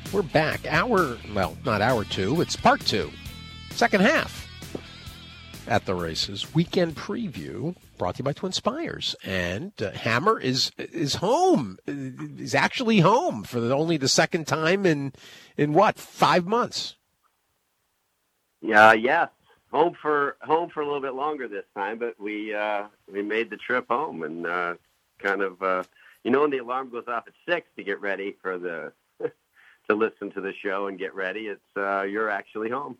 We're back. Not hour two. It's part two. Second half at the races. Weekend preview brought to you by Twin Spires. And Hammer is home. Is actually home for only the second time in what, 5 months? Yes. Home for a little bit longer this time, but we made the trip home and when the alarm goes off at 6 to get ready for to listen to the show and get ready, it's you're actually home.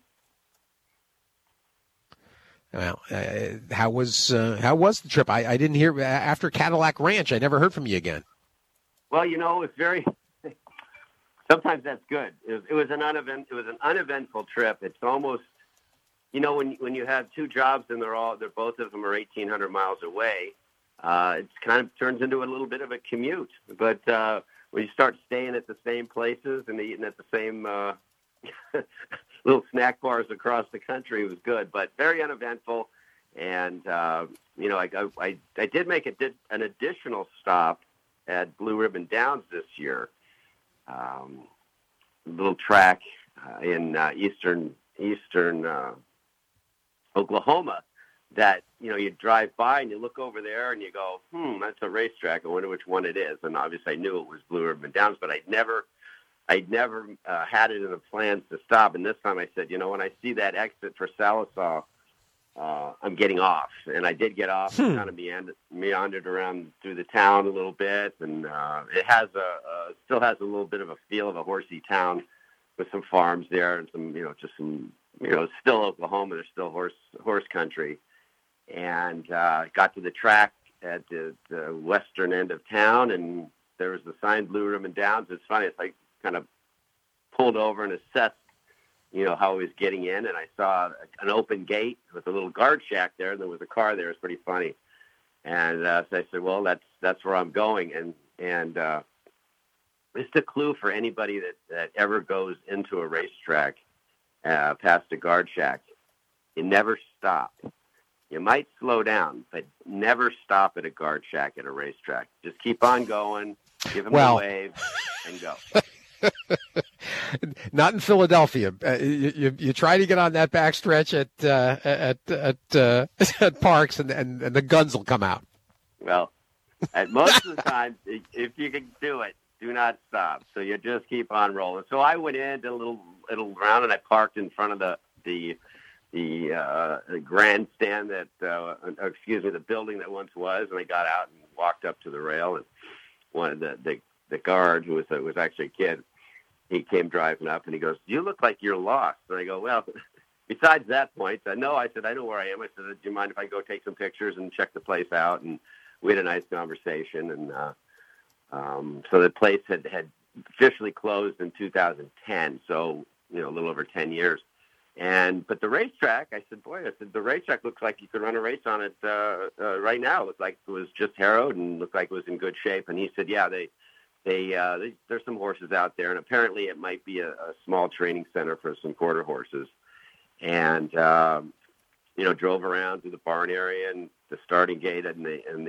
Well, how was the trip? I didn't hear after Cadillac Ranch. I never heard from you again. Well, it's very. Sometimes that's good. It was an uneventful trip. It's almost, when you have two jobs and they're both of them are 1,800 miles away. It kind of turns into a little bit of a commute. But when you start staying at the same places and eating at the same little snack bars across the country, it was good, but very uneventful. And I did make an additional stop at Blue Ribbon Downs this year, a little track in eastern Oklahoma that you drive by and you look over there and you go, that's a racetrack. I wonder which one it is. And obviously I knew it was Blue Ribbon Downs, but I'd never had it in the plans to stop. And this time I said, when I see that exit for Salisaw, I'm getting off. And I did get off and kind of meandered around through the town a little bit. And it has still has a little bit of a feel of a horsey town with some farms there and some, it's still Oklahoma. There's still horse country. And got to the track at the western end of town, and there was the sign Blue Ribbon Downs. It's funny. It's like kind of pulled over and assessed, how he was getting in, and I saw an open gate with a little guard shack there, and there was a car there. It's pretty funny. And so I said, well, that's where I'm going. And just a clue for anybody that ever goes into a racetrack past a guard shack, you never stop. You might slow down, but never stop at a guard shack at a racetrack. Just keep on going, give them a wave, and go. Not in Philadelphia. You try to get on that backstretch at Parks, and the guns will come out. Well, at most of the time, if you can do it, do not stop. So you just keep on rolling. So I went in, did a little round, and I parked in front of the grandstand the building that once was, and I got out and walked up to the rail, and one of the guard, who was actually a kid, he came driving up and he goes, "You look like you're lost." And I go, "Well, besides that point, no." I said, "I know where I am." I said, "Do you mind if I go take some pictures and check the place out?" And we had a nice conversation. And so the place had officially closed in 2010, so a little over 10 years. But the racetrack, I said, the racetrack looks like you could run a race on it right now. It looked like it was just harrowed and looked like it was in good shape. And he said, yeah, there's some horses out there, and apparently it might be a small training center for some quarter horses. And drove around to the barn area and the starting gate and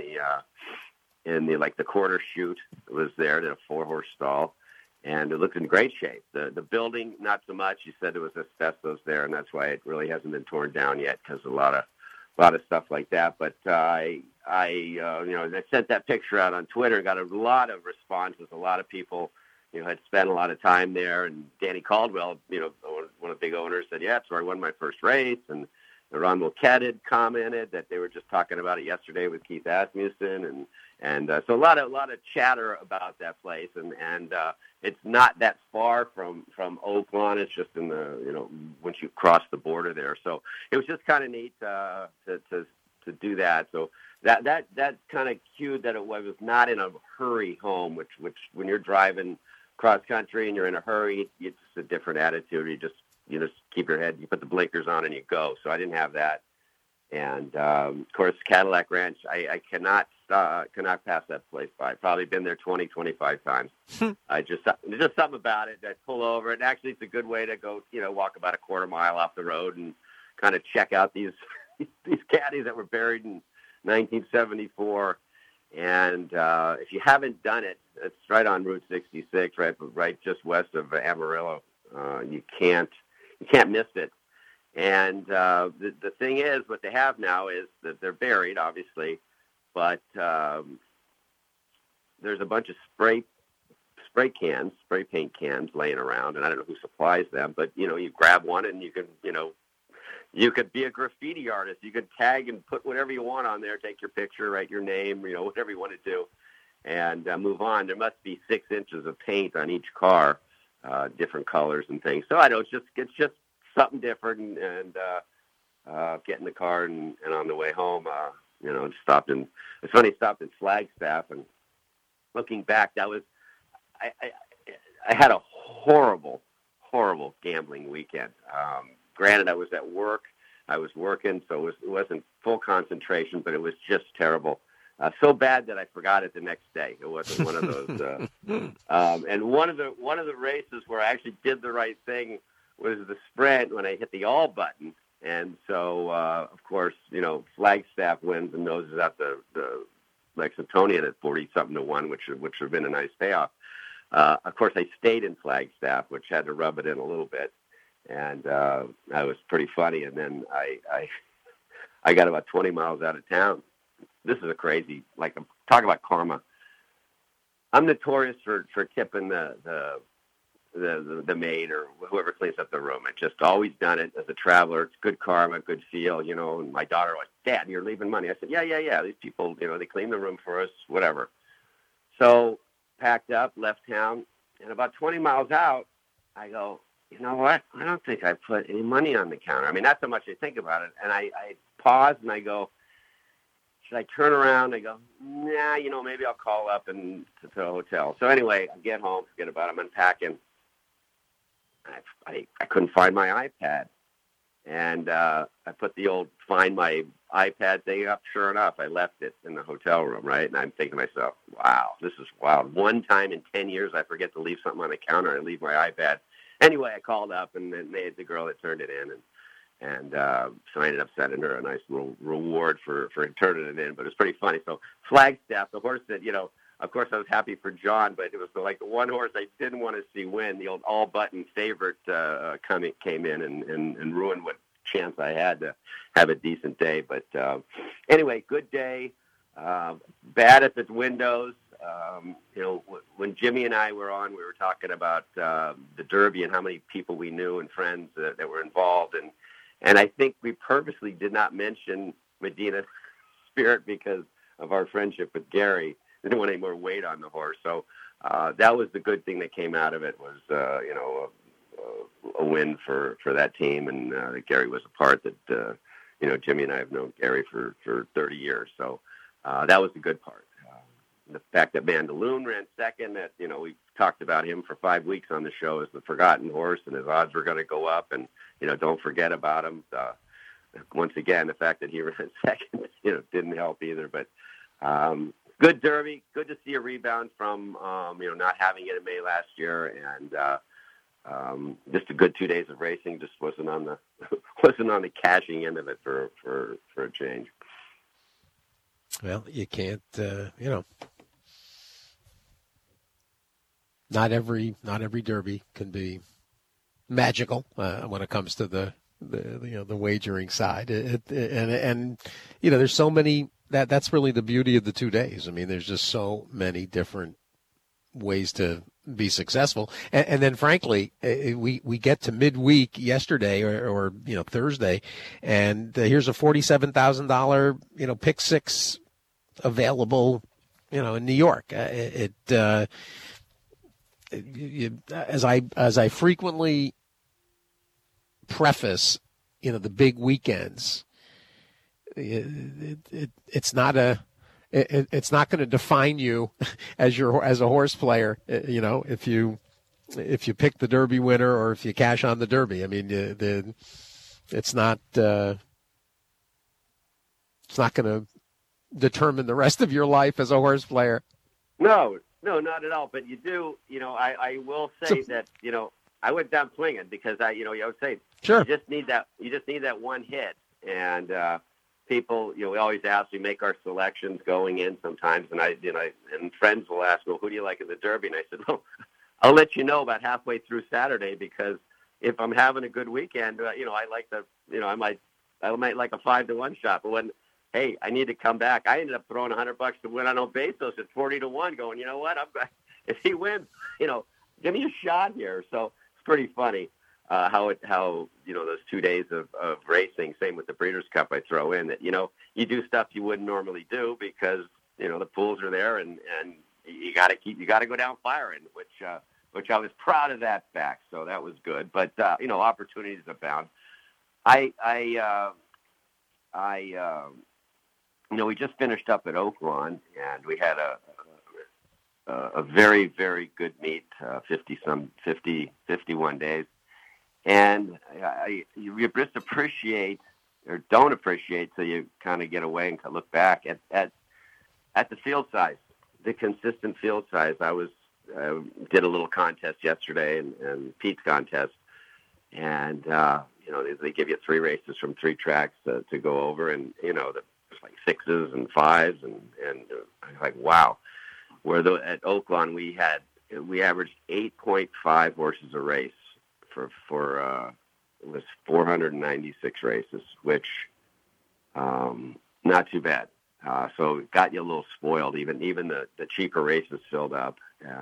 the quarter chute was there, to a 4-horse stall. And it looked in great shape. The building, not so much. He said there was asbestos there, and that's why it really hasn't been torn down yet, because a lot of stuff like that. But I sent that picture out on Twitter and got a lot of responses. A lot of people, had spent a lot of time there. And Danny Caldwell, one of the big owners, said, "Yeah, it's where I won my first race." And Ron Mulcahy had commented that they were just talking about it yesterday with Keith Asmussen, and so a lot of chatter about that place, and it's not that far from Oaklawn. It's just in the once you cross the border there. So it was just kind of neat to do that. So that kind of cued that it was not in a hurry home, which when you're driving cross country and you're in a hurry, it's a different attitude. You just keep your head, you put the blinkers on and you go. So I didn't have that. And, of course, Cadillac Ranch, I cannot pass that place by. I've probably been there 20, 25 times. There's just something about it that pull over. And actually, it's a good way to go, walk about a quarter mile off the road and kind of check out these caddies that were buried in 1974. And if you haven't done it, it's right on Route 66, right just west of Amarillo. You can't miss it. And the thing is, what they have now is that they're buried, obviously, but there's a bunch of spray paint cans laying around, and I don't know who supplies them, but you grab one and you can, you could be a graffiti artist. You could tag and put whatever you want on there, take your picture, write your name, whatever you want to do, and move on. There must be 6 inches of paint on each car, different colors and things. So I know it's just something different, and get in the car and on the way home, stopped in Flagstaff, and looking back, that was I had a horrible gambling weekend. Granted, I was at work. I was working, so it wasn't full concentration, but it was just terrible. So bad that I forgot it the next day. It wasn't one of those. And one of the races where I actually did the right thing was the sprint when I hit the all button. And so, of course, Flagstaff wins and noses out the Lexingtonian at 40-something to 1, which would have been a nice payoff. Of course, I stayed in Flagstaff, which had to rub it in a little bit. And that was pretty funny. And then I got about 20 miles out of town. This is a crazy, talk about karma. I'm notorious for tipping the maid or whoever cleans up the room. I just always done it as a traveler. It's good karma, good feel, And my daughter was, "Dad, you're leaving money." I said, yeah. These people, they clean the room for us, whatever. So packed up, left town, and about 20 miles out, I go, you know what? I don't think I put any money on the counter. I mean, not so much I think about it. And I pause and I go, should I turn around? I go, nah, maybe I'll call up and to the hotel. So anyway, I get home, forget about it. I'm unpacking. I couldn't find my iPad. And I put the old find my iPad thing up. Sure enough, I left it in the hotel room, right? And I'm thinking to myself, wow, this is wild. One time in 10 years, I forget to leave something on the counter. I leave my iPad. Anyway, I called up and then made the girl that turned it in. And so I ended up sending her a nice little reward for turning it in. But it was pretty funny. So Flagstaff, the horse that, of course I was happy for John, but it was the one horse I didn't want to see win. The old all-button favorite came in and ruined what chance I had to have a decent day. But anyway, good day. Bad at the windows. When Jimmy and I were on, we were talking about the Derby and how many people we knew and friends that were involved. And I think we purposely did not mention Medina Spirit because of our friendship with Gary. We didn't want any more weight on the horse. So that was the good thing that came out of it was, a win for that team. And Gary was a part that, Jimmy and I have known Gary for 30 years. So that was the good part. The fact that Mandaloon ran second, that, we talked about him for 5 weeks on the show as the forgotten horse, and his odds were going to go up, and, don't forget about him. Once again, the fact that he ran second, didn't help either. But good Derby, good to see a rebound from, not having it in May last year, and just a good 2 days of racing. Just wasn't on the cashing end of it for a change. Well, you can't, Not every Derby can be magical when it comes to the wagering side. There's so many that's really the beauty of the 2 days. I mean, there's just so many different ways to be successful. And then, frankly, we get to midweek yesterday or Thursday, and here's a $47,000 pick six available in New York. As I frequently preface, the big weekends, it's not going to define you as a horse player. If you pick the Derby winner or if you cash on the Derby. I mean, it's not going to determine the rest of your life as a horse player. No, not at all. But you do, I will say that, I went down swinging because I would say, sure, you just need that one hit. And people, we always ask, we make our selections going in sometimes, and and friends will ask, well, who do you like in the Derby? And I said, well, I'll let you know about halfway through Saturday, because if I'm having a good weekend, I like I might like a 5-1 shot. But when, hey, I need to come back, I ended up throwing $100 to win on Obesos at 40-1, going, you know what, if he wins, give me a shot here. So it's pretty funny how those 2 days of racing, same with the Breeders' Cup, I throw in that, you do stuff you wouldn't normally do because, the pools are there and you got to go down firing, which I was proud of that fact. So that was good. But, opportunities abound. We just finished up at Oaklawn, and we had a very, very good meet, 51 days. And you just appreciate, or don't appreciate, so you kind of get away and look back at the field size, the consistent field size. I did a little contest yesterday, and Pete's contest, and they give you 3 races from 3 tracks to go over, and there's like 6s and 5s, and I'm like, wow. Where at Oaklawn we averaged 8.5 horses a race for it was 496 races, which not too bad. So it got you a little spoiled. Even the cheaper races filled up,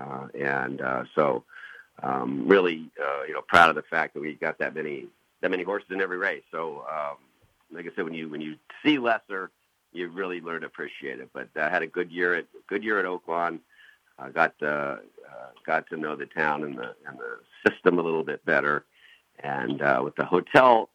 so really proud of the fact that we got that many horses in every race. So like I said, when you see lesser, you really learn to appreciate it. But I had a good year at Oaklawn. I got to know the town and the system a little bit better, and with the hotel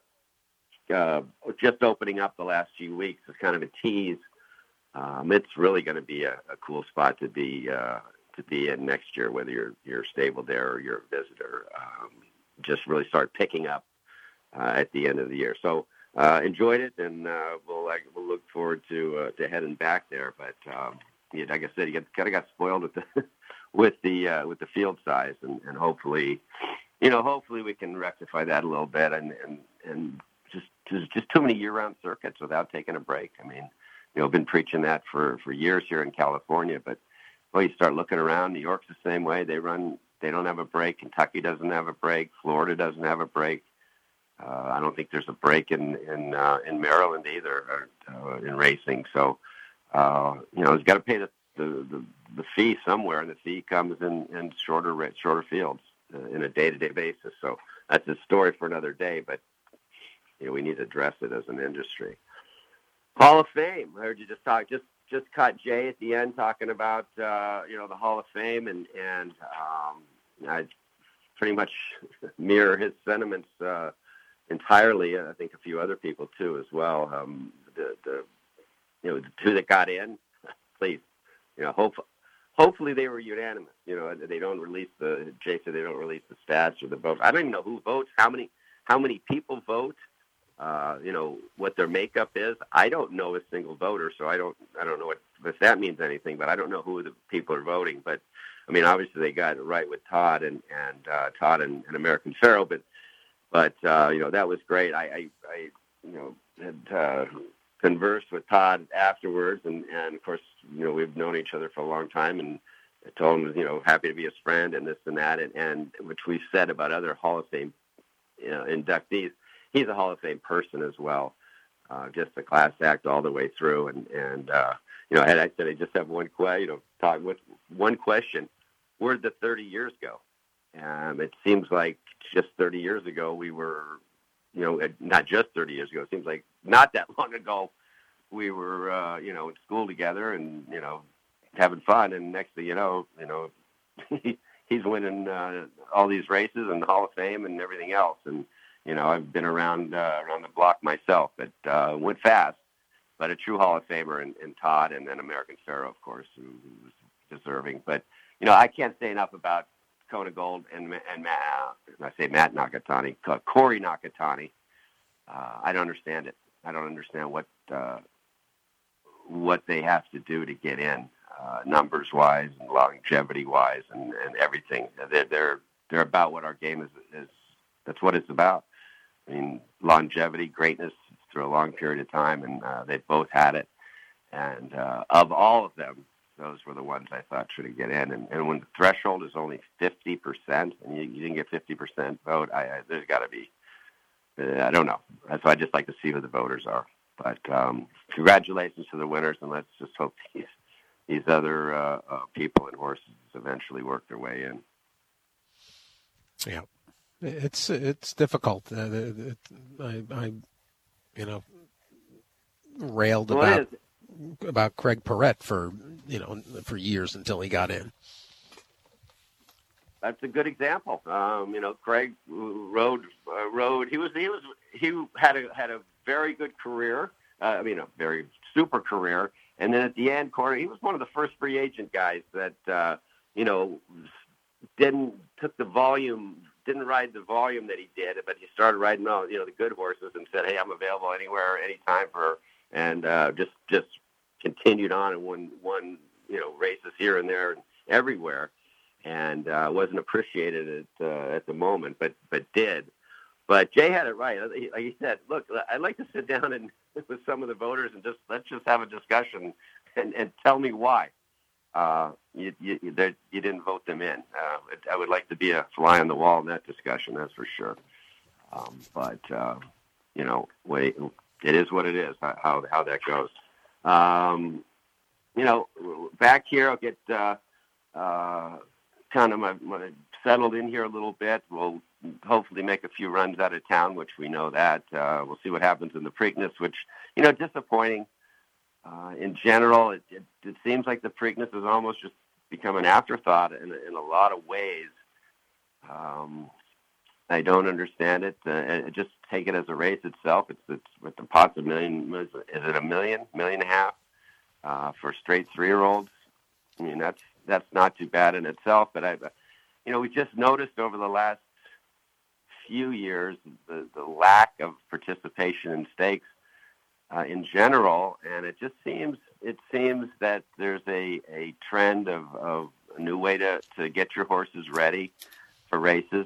just opening up the last few weeks, it's kind of a tease. It's really going to be a cool spot to be in next year, whether you're stable there or you're a visitor. Just really start picking up at the end of the year. So enjoyed it, and we'll look forward to heading back there. But like I said, you kind of got spoiled with the field size, and hopefully we can rectify that a little bit, and just too many year-round circuits without taking a break. I mean, I've been preaching that for years here in California, but you start looking around. New York's the same way. They don't have a break. Kentucky doesn't have a break. Florida doesn't have a break. I don't think there's a break in Maryland either in racing. So it's got to pay the fee somewhere, and the fee comes in shorter fields in a day-to-day basis. So that's a story for another day, but we need to address it as an industry. Hall of Fame. I heard you just caught Jay at the end talking about the Hall of Fame, and I pretty much mirror his sentiments entirely. I think a few other people too as well. The 2 that got in, please, hopefully they were unanimous. They don't release Jay said they don't release the stats or the votes. I don't even know who votes, how many people vote. What their makeup is. I don't know a single voter, so I don't know if that means anything, but I don't know who the people are voting. But I mean, obviously they got it right with Todd and American Pharoah, but that was great. I had conversed with Todd afterwards, and of course, we've known each other for a long time, and I told him, happy to be his friend and this and that, and which we've said about other Hall of Fame inductees. He's a Hall of Fame person as well, just a class act all the way through. And I said I just have one question. Todd, with one question: where'd the 30 years go? It seems like just 30 years ago we were, not just 30 years ago. It seems like not that long ago we were, in school together and having fun. And next thing you know, he's winning all these races and the Hall of Fame and everything else. And I've been around the block myself, but went fast. But a true Hall of Famer in Todd, and then American Pharoah, of course, who was deserving. But I can't say enough about Kona Gold and Matt. I say Matt Nakatani, Corey Nakatani. I don't understand it. I don't understand what they have to do to get in, numbers wise and longevity wise, and everything. They're about what our game is. That's what it's about. I mean, longevity, greatness, through a long period of time, and they both had it. And of all of them, those were the ones I thought should get in. And when the threshold is only 50%, and you didn't get 50% vote, there's got to be, I don't know. So I just like to see who the voters are. But congratulations to the winners, and let's just hope these other people and horses eventually work their way in. Yeah, it's difficult. I railed about Craig Perrette for years until he got in. That's a good example. Craig rode. He had a very good career. A very super career. And then at the end, he was one of the first free agent guys that didn't ride the volume that he did, but he started riding all the good horses and said, "Hey, I'm available anywhere, anytime and just continued on and won races here and there and everywhere, and wasn't appreciated at the moment, but did. But Jay had it right. Like he said, look, I'd like to sit down and with some of the voters and let's just have a discussion and tell me why you didn't vote them in. I would like to be a fly on the wall in that discussion, that's for sure. But it is what it is, how that goes. Back here, I'll get kind of my settled in here a little bit. We'll hopefully make a few runs out of town, which we know that. We'll see what happens in the Preakness, which, disappointing. In general, it seems like the Preakness has almost just become an afterthought in a lot of ways. I don't understand it. Just take it as a race itself. It's with the pots of million. Is it $1 million, $1.5 million for straight 3-year-olds? I mean, that's not too bad in itself. But we just noticed over the last few years the lack of participation in stakes in general, and it seems that there's a trend of a new way to get your horses ready for races.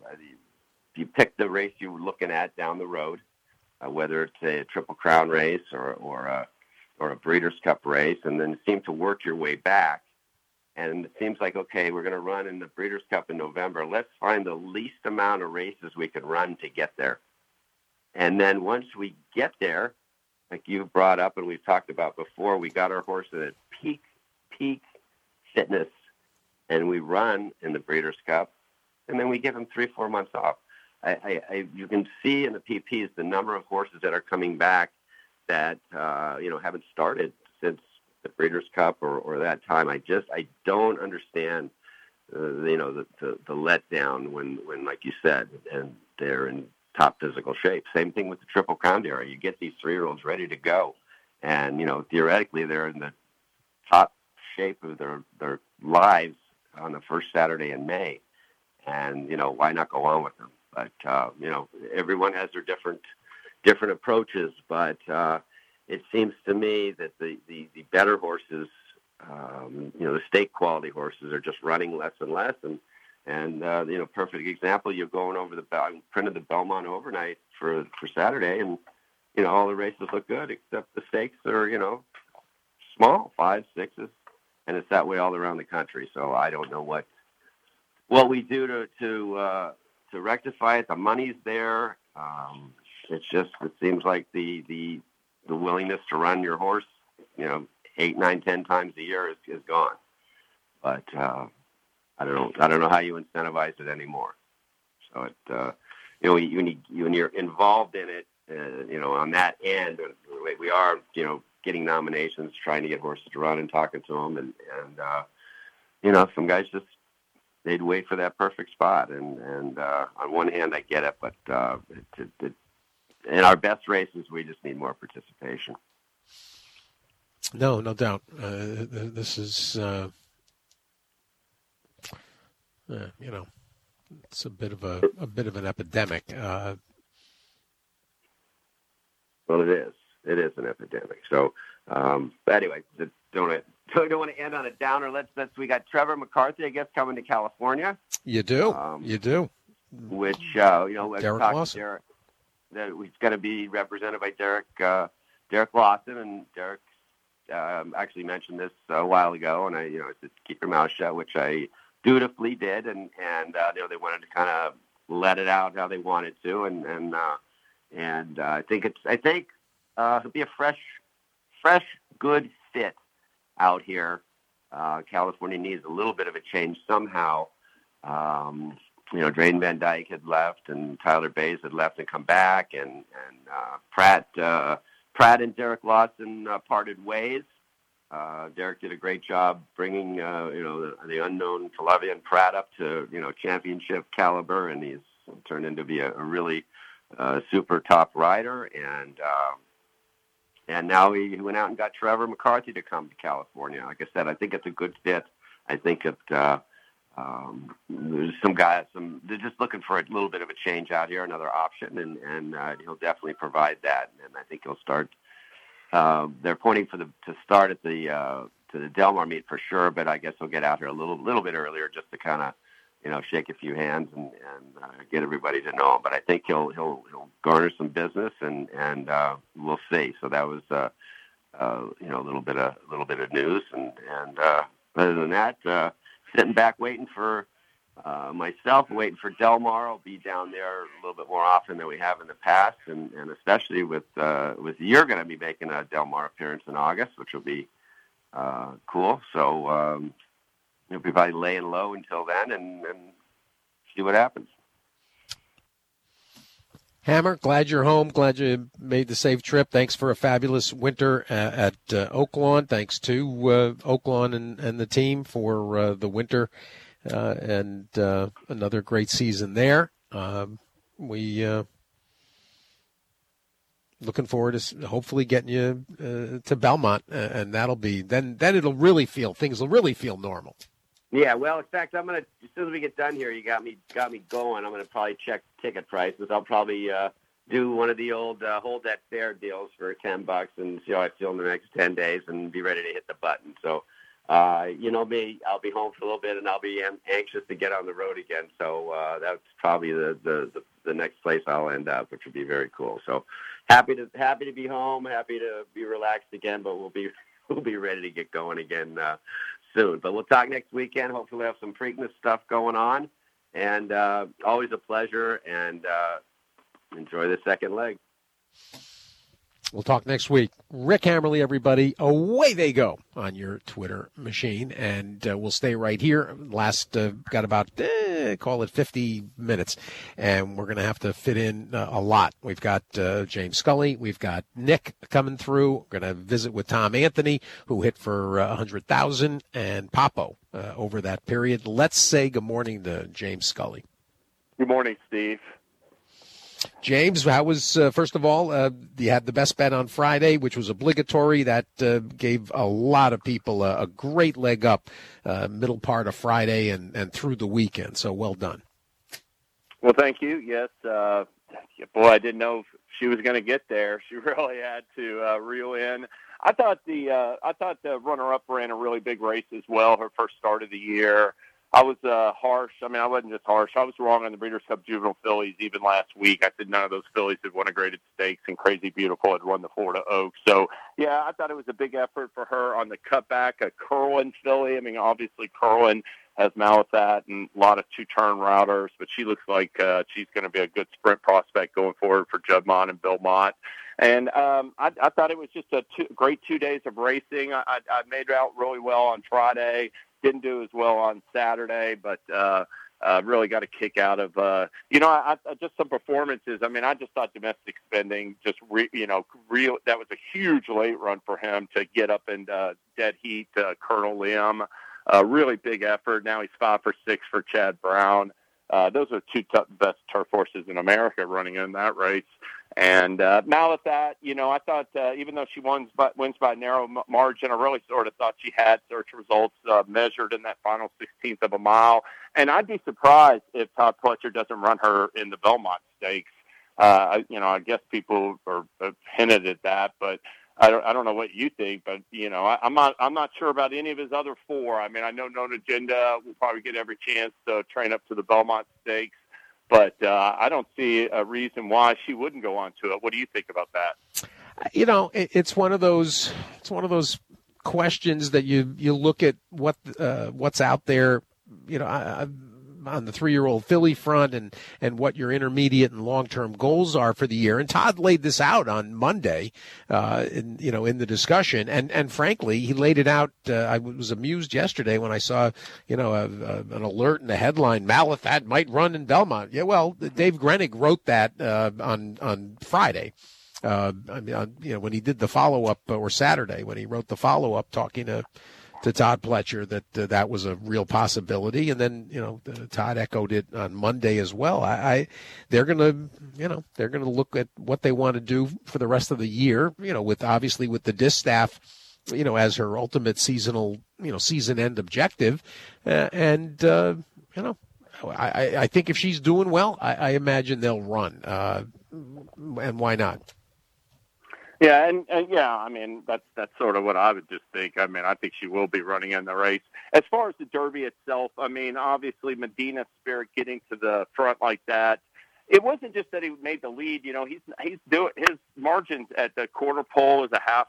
You pick the race you're looking at down the road, whether it's a Triple Crown race or a Breeders' Cup race, and then seem to work your way back. And it seems like, okay, we're going to run in the Breeders' Cup in November. Let's find the least amount of races we can run to get there. And then once we get there, like you brought up and we've talked about before, we got our horses at peak fitness, and we run in the Breeders' Cup, and then we give them 3-4 months off. You can see in the PPs the number of horses that are coming back that haven't started since the Breeders' Cup or that time. I don't understand the letdown when like you said, and they're in top physical shape. Same thing with the Triple Crown area. You get these 3-year-olds ready to go, and theoretically they're in the top shape of their lives on the first Saturday in May, and why not go on with them? But everyone has their different approaches, but it seems to me that the better horses, the stake quality horses, are just running less and less. And perfect example, you're going over printed the Belmont overnight for Saturday, and all the races look good except the stakes are small, 5, 6s, and it's that way all around the country. So I don't know what we do to rectify it. The money's there. It seems like the willingness to run your horse, 8, 9, 10 times a year is gone. But I don't know how you incentivize it anymore. So when you're involved in it, on that end, we are, getting nominations, trying to get horses to run and talking to them, and some guys they'd wait for that perfect spot. And on one hand, I get it, but in our best races, we just need more participation. No doubt. This is, it's a bit of an epidemic. Well, it is. It is an epidemic. So, but anyway, don't want to end on a downer. We got Trevor McCarthy, I guess, coming to California. You do. You do. Which Derek Lawson. he's going to be represented by Derek Lawson, and Derek actually mentioned this a while ago, and I said keep your mouth shut, which I dutifully did, and they wanted to kind of let it out how they wanted to, and I think it'll be a fresh, good fit out here. California needs a little bit of a change somehow. Drayden Van Dyke had left, and Tyler Bays had left and come back, and Pratt and Derek Lawson parted ways. Derek did a great job bringing the unknown Flavien Pratt up to championship caliber, and he's turned into be a really super top rider, and now he went out and got Trevor McCarthy to come to California. Like I said, I think it's a good fit. I think there's some guys, they're just looking for a little bit of a change out here, another option, and he'll definitely provide that. And I think he'll start. They're pointing to start at the Del Mar meet for sure, but I guess he'll get out here a little bit earlier just to kind of shake a few hands and get everybody to know him. But I think he'll garner some business, and we'll see. So that was a little bit of news, and other than that, sitting back waiting for myself, waiting for Del Mar. I'll be down there a little bit more often than we have in the past, and especially with you're going to be making a Del Mar appearance in August, which will be cool. So you'll be probably laying low until then and see what happens. Hammer, glad you're home. Glad you made the safe trip. Thanks for a fabulous winter at Oaklawn. Thanks to Oaklawn and the team for the winter and another great season there. We looking forward to hopefully getting you to Belmont, and that'll be then things will really feel normal. Yeah, well, in fact, I'm gonna as soon as we get done here, you got me going. I'm gonna probably check ticket prices. I'll probably do one of the old hold that fare deals for $10 and see how I feel in the next 10 days and be ready to hit the button. So, me, I'll be home for a little bit and I'll be anxious to get on the road again. So that's probably the next place I'll end up, which would be very cool. So happy to be home, happy to be relaxed again, but we'll be ready to get going again soon. But we'll talk next weekend. Hopefully we'll have some Preakness stuff going on. And always a pleasure, and enjoy the second leg. We'll talk next week. Rick Hammerly, everybody. Away they go on your Twitter machine, and we'll stay right here. Got about, call it 50 minutes, and we're going to have to fit in a lot. We've got James Scully. We've got Nick coming through. We're going to visit with Tom Anthony, who hit for 100,000, and Papo over that period. Let's say good morning to James Scully. Good morning, Steve. James, how was, first of all, you had the best bet on Friday, which was obligatory. That gave a lot of people a great leg up middle part of Friday and through the weekend. So well done. Well, thank you. Yes. Boy, I didn't know if she was going to get there. She really had to reel in. I thought the runner-up ran a really big race as well, her first start of the year. I was harsh. I mean, I wasn't just harsh. I was wrong on the Breeders' Cup Juvenile fillies even last week. I said none of those fillies had won a graded stakes, and Crazy Beautiful had won the Florida Oaks. So, yeah, I thought it was a big effort for her on the cutback. A Curlin filly. I mean, obviously Curlin has Malathat and a lot of two-turn routers, but she looks like she's going to be a good sprint prospect going forward for Juddmonte and Belmont. And I thought it was just a great 2 days of racing. I made out really well on Friday. Didn't do as well on Saturday, but really got a kick out of, just some performances. I mean, I just thought Domestic Spending real. That was a huge late run for him to get up in dead heat. Colonel Liam, really big effort. Now he's 5 for 6 for Chad Brown. Those are two best turf horses in America running in that race. And Malathat, I thought even though she wins by a narrow margin, I really sort of thought she had search results measured in that final 16th of a mile. And I'd be surprised if Todd Pletcher doesn't run her in the Belmont Stakes. I guess people have hinted at that, but I don't know what you think. But I'm not sure about any of his other four. I mean, I know Known Agenda will probably get every chance to train up to the Belmont Stakes. But I don't see a reason why she wouldn't go on to it. What do you think about that? It's one of those questions that you look at what's out there, on the 3-year-old filly front and what your intermediate and long-term goals are for the year. And Todd laid this out on Monday, in the discussion. And frankly, he laid it out. I was amused yesterday when I saw, an alert in the headline, Malathaat might run in Belmont. Yeah, well, Dave Grenig wrote that, on Friday. When he did the follow-up, or Saturday, when he wrote the follow-up talking to Todd Pletcher, that was a real possibility. And then, Todd echoed it on Monday as well. They're going to look at what they want to do for the rest of the year, with the distaff, as her ultimate season end objective. I think if she's doing well, I imagine they'll run. And why not? Yeah, and I mean, that's sort of what I would just think. I mean, I think she will be running in the race. As far as the Derby itself, I mean, obviously Medina Spirit getting to the front like that, it wasn't just that he made the lead. He's doing his margins at the quarter pole is a half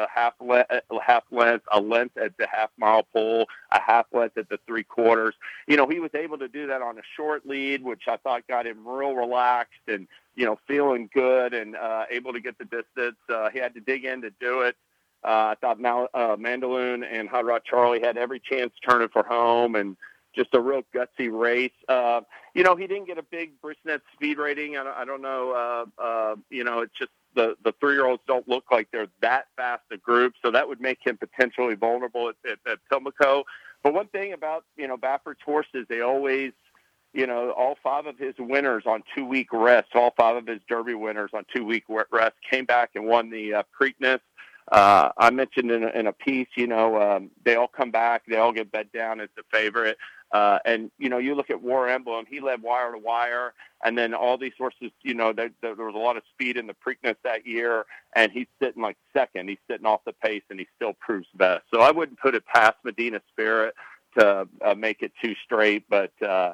length, a length at the half mile pole, a half length at the 3/4. He was able to do that on a short lead, which I thought got him real relaxed and feeling good and able to get the distance. He had to dig in to do it. I thought Mandaloun and Hot Rod Charlie had every chance turning for home, and just a real gutsy race. He didn't get a big Brisnet speed rating. I don't know. It's just the 3-year-olds don't look like they're that fast a group, so that would make him potentially vulnerable at Pimlico. But one thing about, Baffert's horses, they always, all 5 of his winners on 2-week rest, all 5 of his Derby winners on 2-week rest came back and won the Preakness. I mentioned in a piece, they all come back, they all get bet down as the favorite. And you look at War Emblem, he led wire to wire, and then all these horses, there was a lot of speed in the Preakness that year, and he's sitting like second. He's sitting off the pace, and he still proves best. So I wouldn't put it past Medina Spirit to make it too straight, but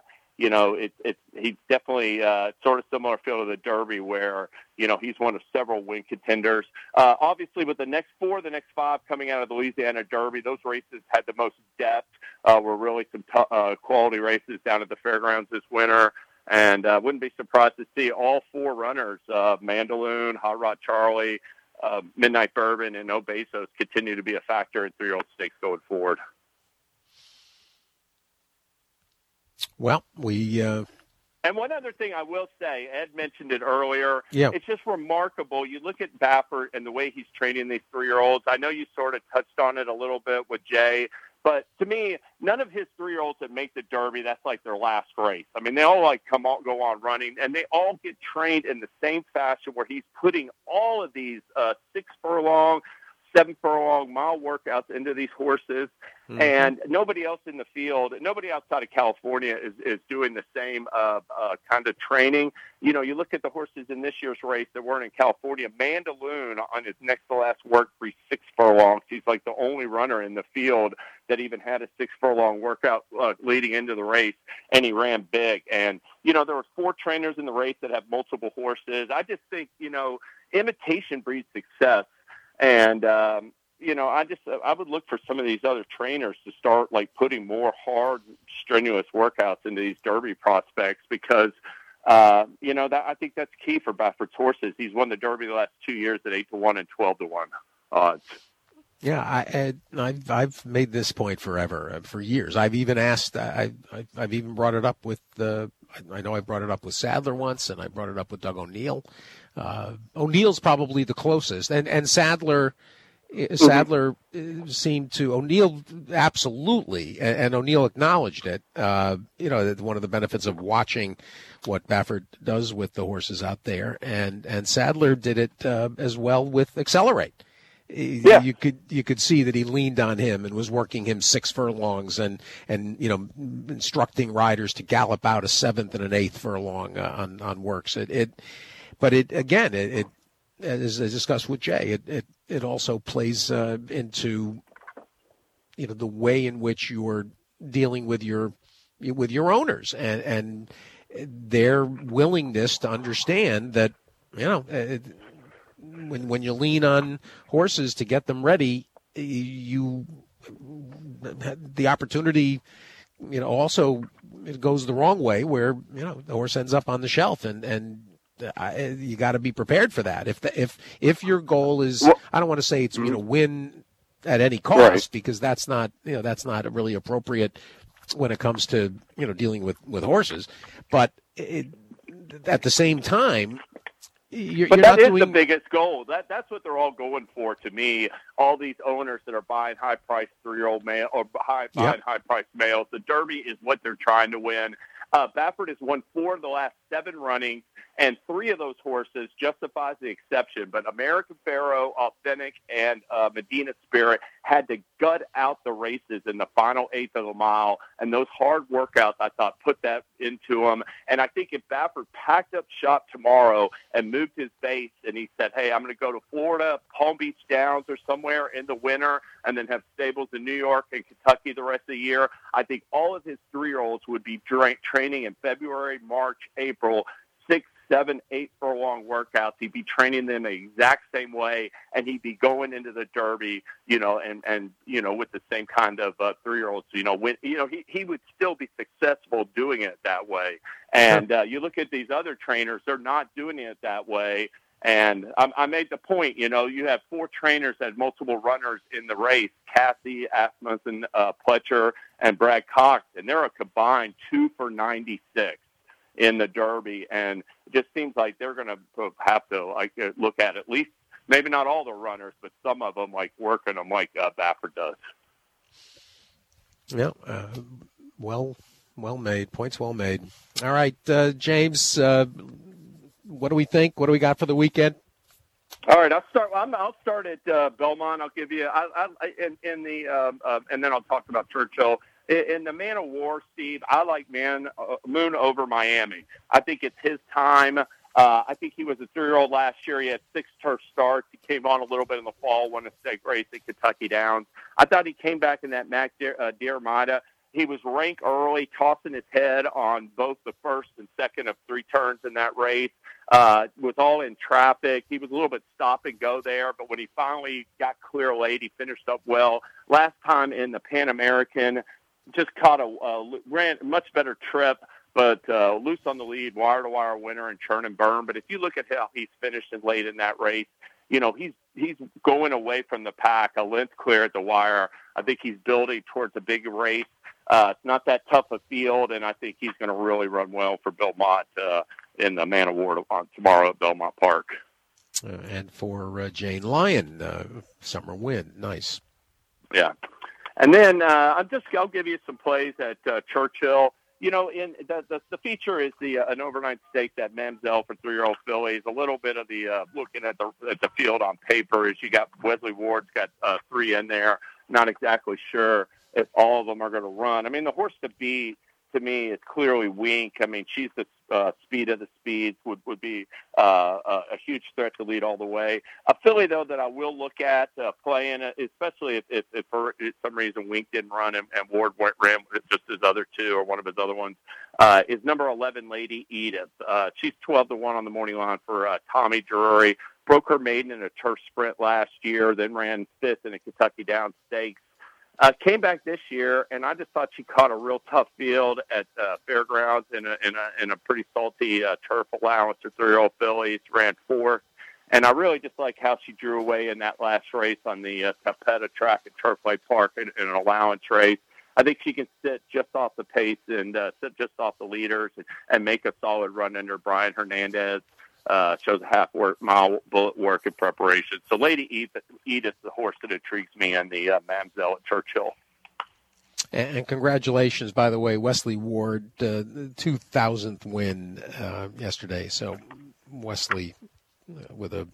he's definitely sort of similar feel to the Derby where, he's one of several win contenders. Obviously, with the next 5 coming out of the Louisiana Derby, those races had the most depth, were really some quality races down at the fairgrounds this winter. And wouldn't be surprised to see all 4 runners, Mandaloun, Hot Rod Charlie, Midnight Bourbon, and No Bezos continue to be a factor in 3-year-old stakes going forward. Well, and one other thing I will say, Ed mentioned it earlier. Yeah. It's just remarkable. You look at Baffert and the way he's training these 3-year-olds. I know you sort of touched on it a little bit with Jay, but to me, none of his 3-year-olds that make the Derby, that's like their last race. I mean, they all go on running, and they all get trained in the same fashion where he's putting all of these 6 furlong, 7 furlong mile workouts into these horses. Mm-hmm. And nobody else in the field, nobody outside of California is doing the same kind of training. You look at the horses in this year's race that weren't in California. Mandaloun on his next to last work for 6 furlongs. He's like the only runner in the field that even had a 6 furlong workout leading into the race, and he ran big. And, there were 4 trainers in the race that have multiple horses. I just think, imitation breeds success. And, I would look for some of these other trainers to start like putting more hard, strenuous workouts into these Derby prospects because, that I think that's key for Baffert's horses. He's won the Derby the last 2 years at 8-1 and 12-1 odds. Yeah, I've made this point forever, for years. I've even asked, I've even brought it up with I know I brought it up with Sadler once, and I brought it up with Doug O'Neill. O'Neill's probably the closest, and Sadler seemed to, O'Neill absolutely, and O'Neill acknowledged it. One of the benefits of watching what Baffert does with the horses out there, and Sadler did it as well with Accelerate. Yeah. You could see that he leaned on him and was working him 6 furlongs and instructing riders to gallop out a 7th and an 8th furlong on works. But as I discussed with Jay, it also plays into the way in which you're dealing with your owners and their willingness to understand that, when you lean on horses to get them ready, the opportunity, also it goes the wrong way where, the horse ends up on the shelf and you got to be prepared for that. If your goal is, I don't want to say it's, win at any cost, right, because that's not really appropriate when it comes to, dealing with horses. But at the same time, But that is the biggest goal. That's what they're all going for to me. All these owners that are buying high-priced 3-year-old male or buying high-priced males. The Derby is what they're trying to win. Baffert has won 4 of the last 7 runnings, and 3 of those horses justifies the exception. But American Pharoah, Authentic, and Medina Spirit had to gut out the races in the final 1/8 of a mile, and those hard workouts, I thought, put that into them. And I think if Baffert packed up shop tomorrow and moved his base and he said, hey, I'm going to go to Florida, Palm Beach Downs or somewhere in the winter, and then have stables in New York and Kentucky the rest of the year, I think all of his 3-year-olds would be training in February, March, April, 6, 7, 8 furlong workouts. He'd be training them the exact same way, and he'd be going into the Derby, and with the same kind of 3-year-olds. He would still be successful doing it that way. And you look at these other trainers; they're not doing it that way. And I made the point, you have 4 trainers and multiple runners in the race, Cassie, Asmussen, Pletcher, and Brad Cox, and they're a combined 2 for 96 in the Derby. And it just seems like they're going to have to look at least, maybe not all the runners, but some of them, working them like Baffert does. Yeah, well made. Points well made. All right, James, what do we think? What do we got for the weekend? All right, I'll start at Belmont. I'll give you and then I'll talk about Churchill. In the Man of War, Steve, I like Moon over Miami. I think it's his time. I think he was a 3-year-old last year. He had 6 turf starts. He came on a little bit in the fall, won a stake race at Kentucky Downs. I thought he came back in that Mac Diarmida. He was ranked early, tossing his head on both the first and second of 3 turns in that race. Was all in traffic. He was a little bit stop and go there, but when he finally got clear late, he finished up well. Last time in the Pan American, just caught ran a much better trip, but loose on the lead, wire-to-wire winner and churn and burn. But if you look at how he's finished late in that race, he's going away from the pack, a length clear at the wire. I think he's building towards a big race. It's not that tough a field, and I think he's going to really run well for Belmont in the Man Award tomorrow at Belmont Park. And for Jane Lyon, summer win. Nice. Yeah. And then I'll give you some plays at Churchill. In the feature is an overnight stake that Mamselle for 3-year-old fillies. A little bit of the looking at the field on paper is you got Wesley Ward's got 3 in there. Not exactly sure if all of them are going to run. I mean, the horse to beat to me is clearly Wink. I mean, she's the speed of the speeds would be a huge threat to lead all the way. A filly, though, that I will look at playing, especially if for some reason Wink didn't run and Ward ran just his other 2 or one of his other ones, is number 11, Lady Edith. She's 12-1 on the morning line for Tommy Drury. Broke her maiden in a turf sprint last year, then ran 5th in a Kentucky Downs Stakes. Came back this year, and I just thought she caught a real tough field at Fairgrounds in a pretty salty turf allowance for 3-year-old fillies. Ran 4th, and I really just like how she drew away in that last race on the Tapeta track at Turfway Park in an allowance race. I think she can sit just off the pace and sit just off the leaders and make a solid run under Brian Hernandez. Shows a half-mile bullet work in preparation. So Lady Edith, the horse that intrigues me, and the Mamselle at Churchill. And congratulations, by the way, Wesley Ward, 2,000th win yesterday. So Wesley with a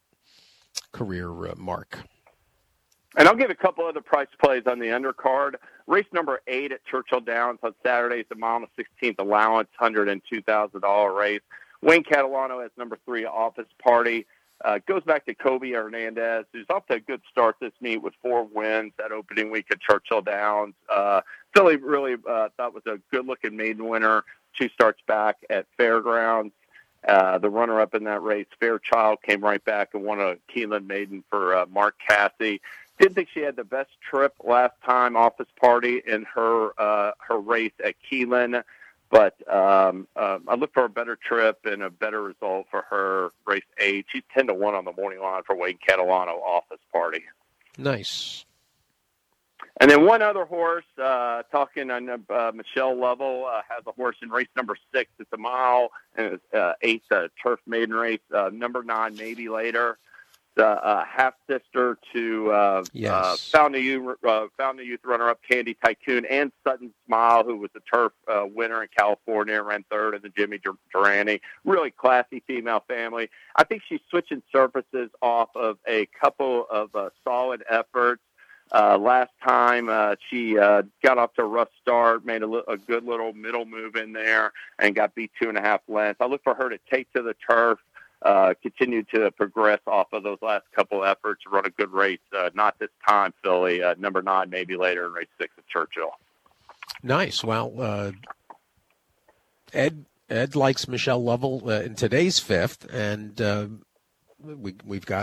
career mark. And I'll give a couple other price plays on the undercard. Race number 8 at Churchill Downs on Saturday. It's a mile and a 16th allowance, $102,000 race. Wayne Catalano has number 3, Office Party. Goes back to Kobe Hernandez, who's off to a good start this meet with 4 wins at OB opening week at Churchill Downs. Filly really thought was a good-looking maiden winner. 2 starts back at Fairgrounds. The runner-up in that race, Fairchild, came right back and won a Keeneland maiden for Mark Casse. Didn't think she had the best trip last time, Office Party, in her race at Keeneland. But I look for a better trip and a better result for her race 8. She's 10-1 on the morning line for Wayne Catalano, Office Party. Nice. And then one other horse, talking on Michelle Lovell, has a horse in race number 6. It's a mile, and it's 8th turf maiden race. Number 9, Maybe Later. Half-sister to Found a Youth runner-up Candy Tycoon, and Sutton Smile, who was the turf winner in California, ran 3rd in the Jimmy Durante. Really classy female family. I think she's switching surfaces off of a couple of solid efforts. Last time she got off to a rough start, made a good little middle move in there, and got beat 2.5 lengths. I look for her to take to the turf, continue to progress off of those last couple efforts, run a good race. Not this time, Philly. Number 9, Maybe Later, in race 6 at Churchill. Nice. Well, Ed likes Michelle Lovell in today's 5th, and we've got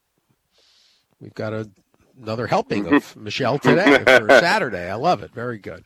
another helping of Michelle today for Saturday. I love it. Very good.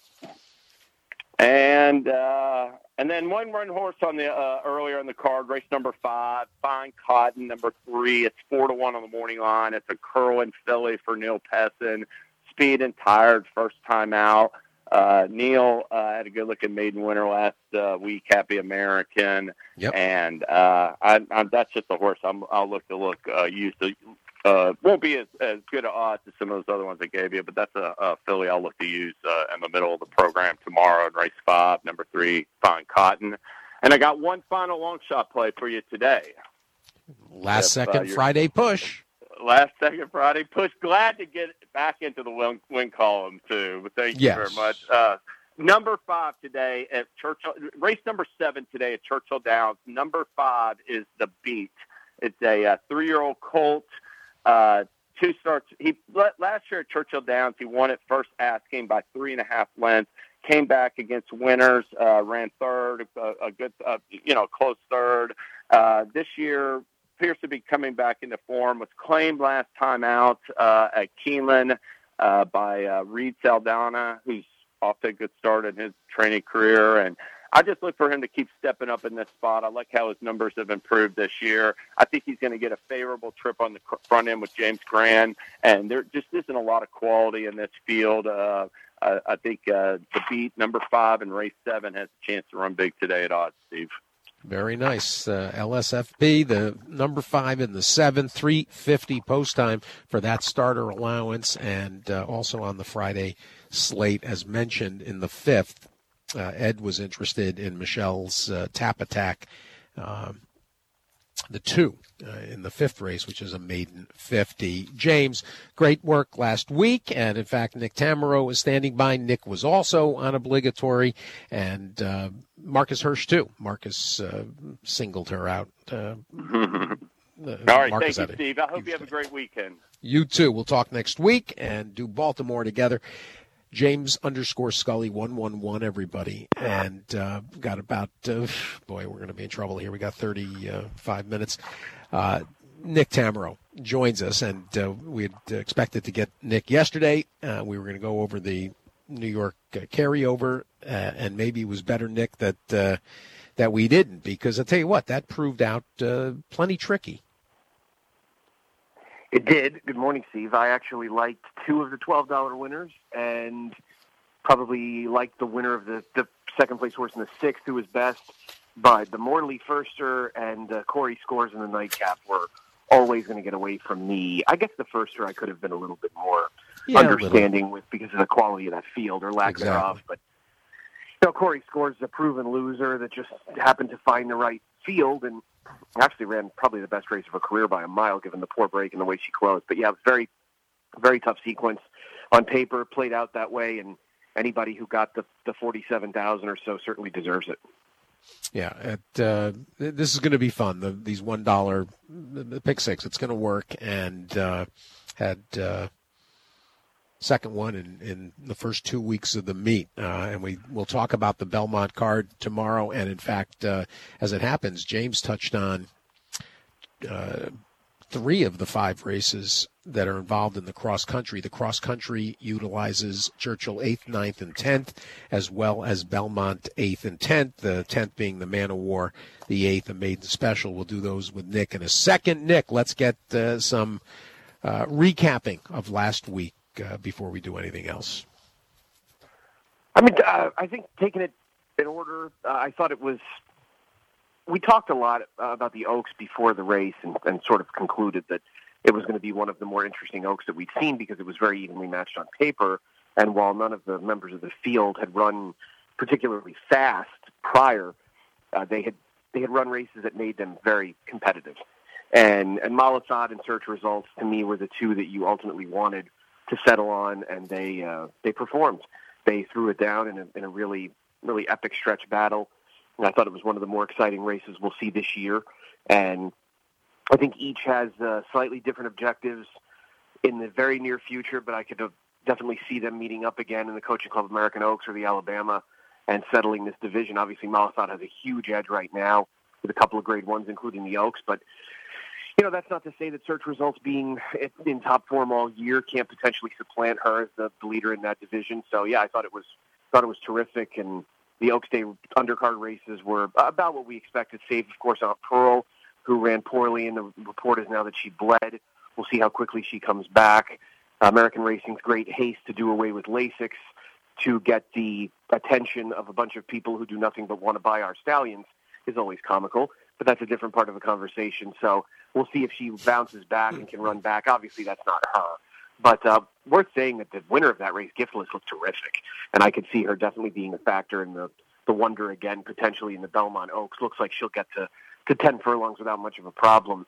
And then one run horse on the earlier in the card, race number 5, Fine Cotton, number 3. It's 4-1 on the morning line. It's a curling filly for Neil Pessin. Speed and tired, first time out. Neil had a good-looking maiden winner last week, Happy American. Yep. And that's just a horse I'll look used to. Won't be as good a odds as some of those other ones I gave you, but that's a filly I'll look to use in the middle of the program tomorrow in race 5, number 3, Fine Cotton. And I got one final long shot play for you today. Last second Friday push. Last second Friday push. Glad to get back into the win column too, but thank you very much. Number 5 today at Churchill, race number 7 today at Churchill Downs. Number 5 is The Beat. It's a 3-year-old colt. 2 starts. Last year at Churchill Downs, he won it first asking by 3.5 lengths. Came back against winners, ran 3rd, a good, close 3rd. This year appears to be coming back into form. Was claimed last time out at Keeneland by Reed Saldana, who's off to a good start in his training career. And I just look for him to keep stepping up in this spot. I like how his numbers have improved this year. I think he's going to get a favorable trip on the front end with James Grand, and there just isn't a lot of quality in this field. I think The Beat, number 5 in race 7, has a chance to run big today at odds, Steve. Very nice. LSFP, the number 5 in the 7, $3.50 post time for that starter allowance, and also on the Friday slate, as mentioned, in the 5th. Ed was interested in Michelle's Tap Attack, the 2 in the 5th race, which is a maiden 50. James, great work last week, and in fact, Nick Tamero is standing by. Nick was also on obligatory, and Marcus Hirsch too. Marcus singled her out. All right, Marcus, thank you, Steve. I hope you have a great weekend. You too. We'll talk next week and do Baltimore together. James_Scully 111, everybody. And got about, we're going to be in trouble here. We got 35 minutes. Nick Tamero joins us, and we had expected to get Nick yesterday. We were going to go over the New York carryover, and maybe it was better, Nick, that we didn't, because I'll tell you what, that proved out plenty tricky. It did. Good morning, Steve. I actually liked 2 of the $12 winners, and probably liked the winner of the second-place horse in the 6th, who was best. But the Morley Firster and Corey Scores in the nightcap were always going to get away from me. I guess the Firster I could have been a little bit more understanding with, because of the quality of that field, or lack thereof. But Corey Scores is a proven loser that just happened to find the right field, and actually ran probably the best race of her career by a mile, given the poor break and the way she closed. But yeah, it was very, very tough sequence on paper, played out that way, and anybody who got the 47,000 or so certainly deserves it. Yeah, this is going to be fun. These $1 pick six, it's going to work. And had second one in the first 2 weeks of the meet. And we'll talk about the Belmont card tomorrow. And, in fact, as it happens, James touched on 3 of the 5 races that are involved in the cross country. The cross country utilizes Churchill 8th, 9th, and 10th, as well as Belmont 8th and 10th, the 10th being the Man of War, the 8th a Maiden Special. We'll do those with Nick in a second. Nick, let's get some recapping of last week before we do anything else. I think taking it in order, I thought it was. We talked a lot about the Oaks before the race and sort of concluded that it was going to be one of the more interesting Oaks that we'd seen because it was very evenly matched on paper. And while none of the members of the field had run particularly fast prior, they had run races that made them very competitive. And Malasad and Search Results, to me, were the 2 that you ultimately wanted to settle on, and they performed. They threw it down in a really, really epic stretch battle. And I thought it was one of the more exciting races we'll see this year. And I think each has slightly different objectives in the very near future, but I could definitely see them meeting up again in the Coaching Club American Oaks or the Alabama and settling this division. Obviously, Malasad has a huge edge right now with a couple of grade 1s, including the Oaks. But, that's not to say that Search Results being in top form all year can't potentially supplant her as the leader in that division. So, yeah, I thought it was terrific. And the Oaks Day undercard races were about what we expected, save, of course, Aunt Pearl, who ran poorly, and the report is now that she bled. We'll see how quickly she comes back. American Racing's great haste to do away with Lasix to get the attention of a bunch of people who do nothing but want to buy our stallions is always comical, but that's a different part of the conversation. So we'll see if she bounces back and can run back. Obviously, that's not her. But worth saying that the winner of that race, Giftless, looked terrific. And I could see her definitely being a factor in the Wonder again, potentially in the Belmont Oaks. Looks like she'll get to 10 furlongs without much of a problem.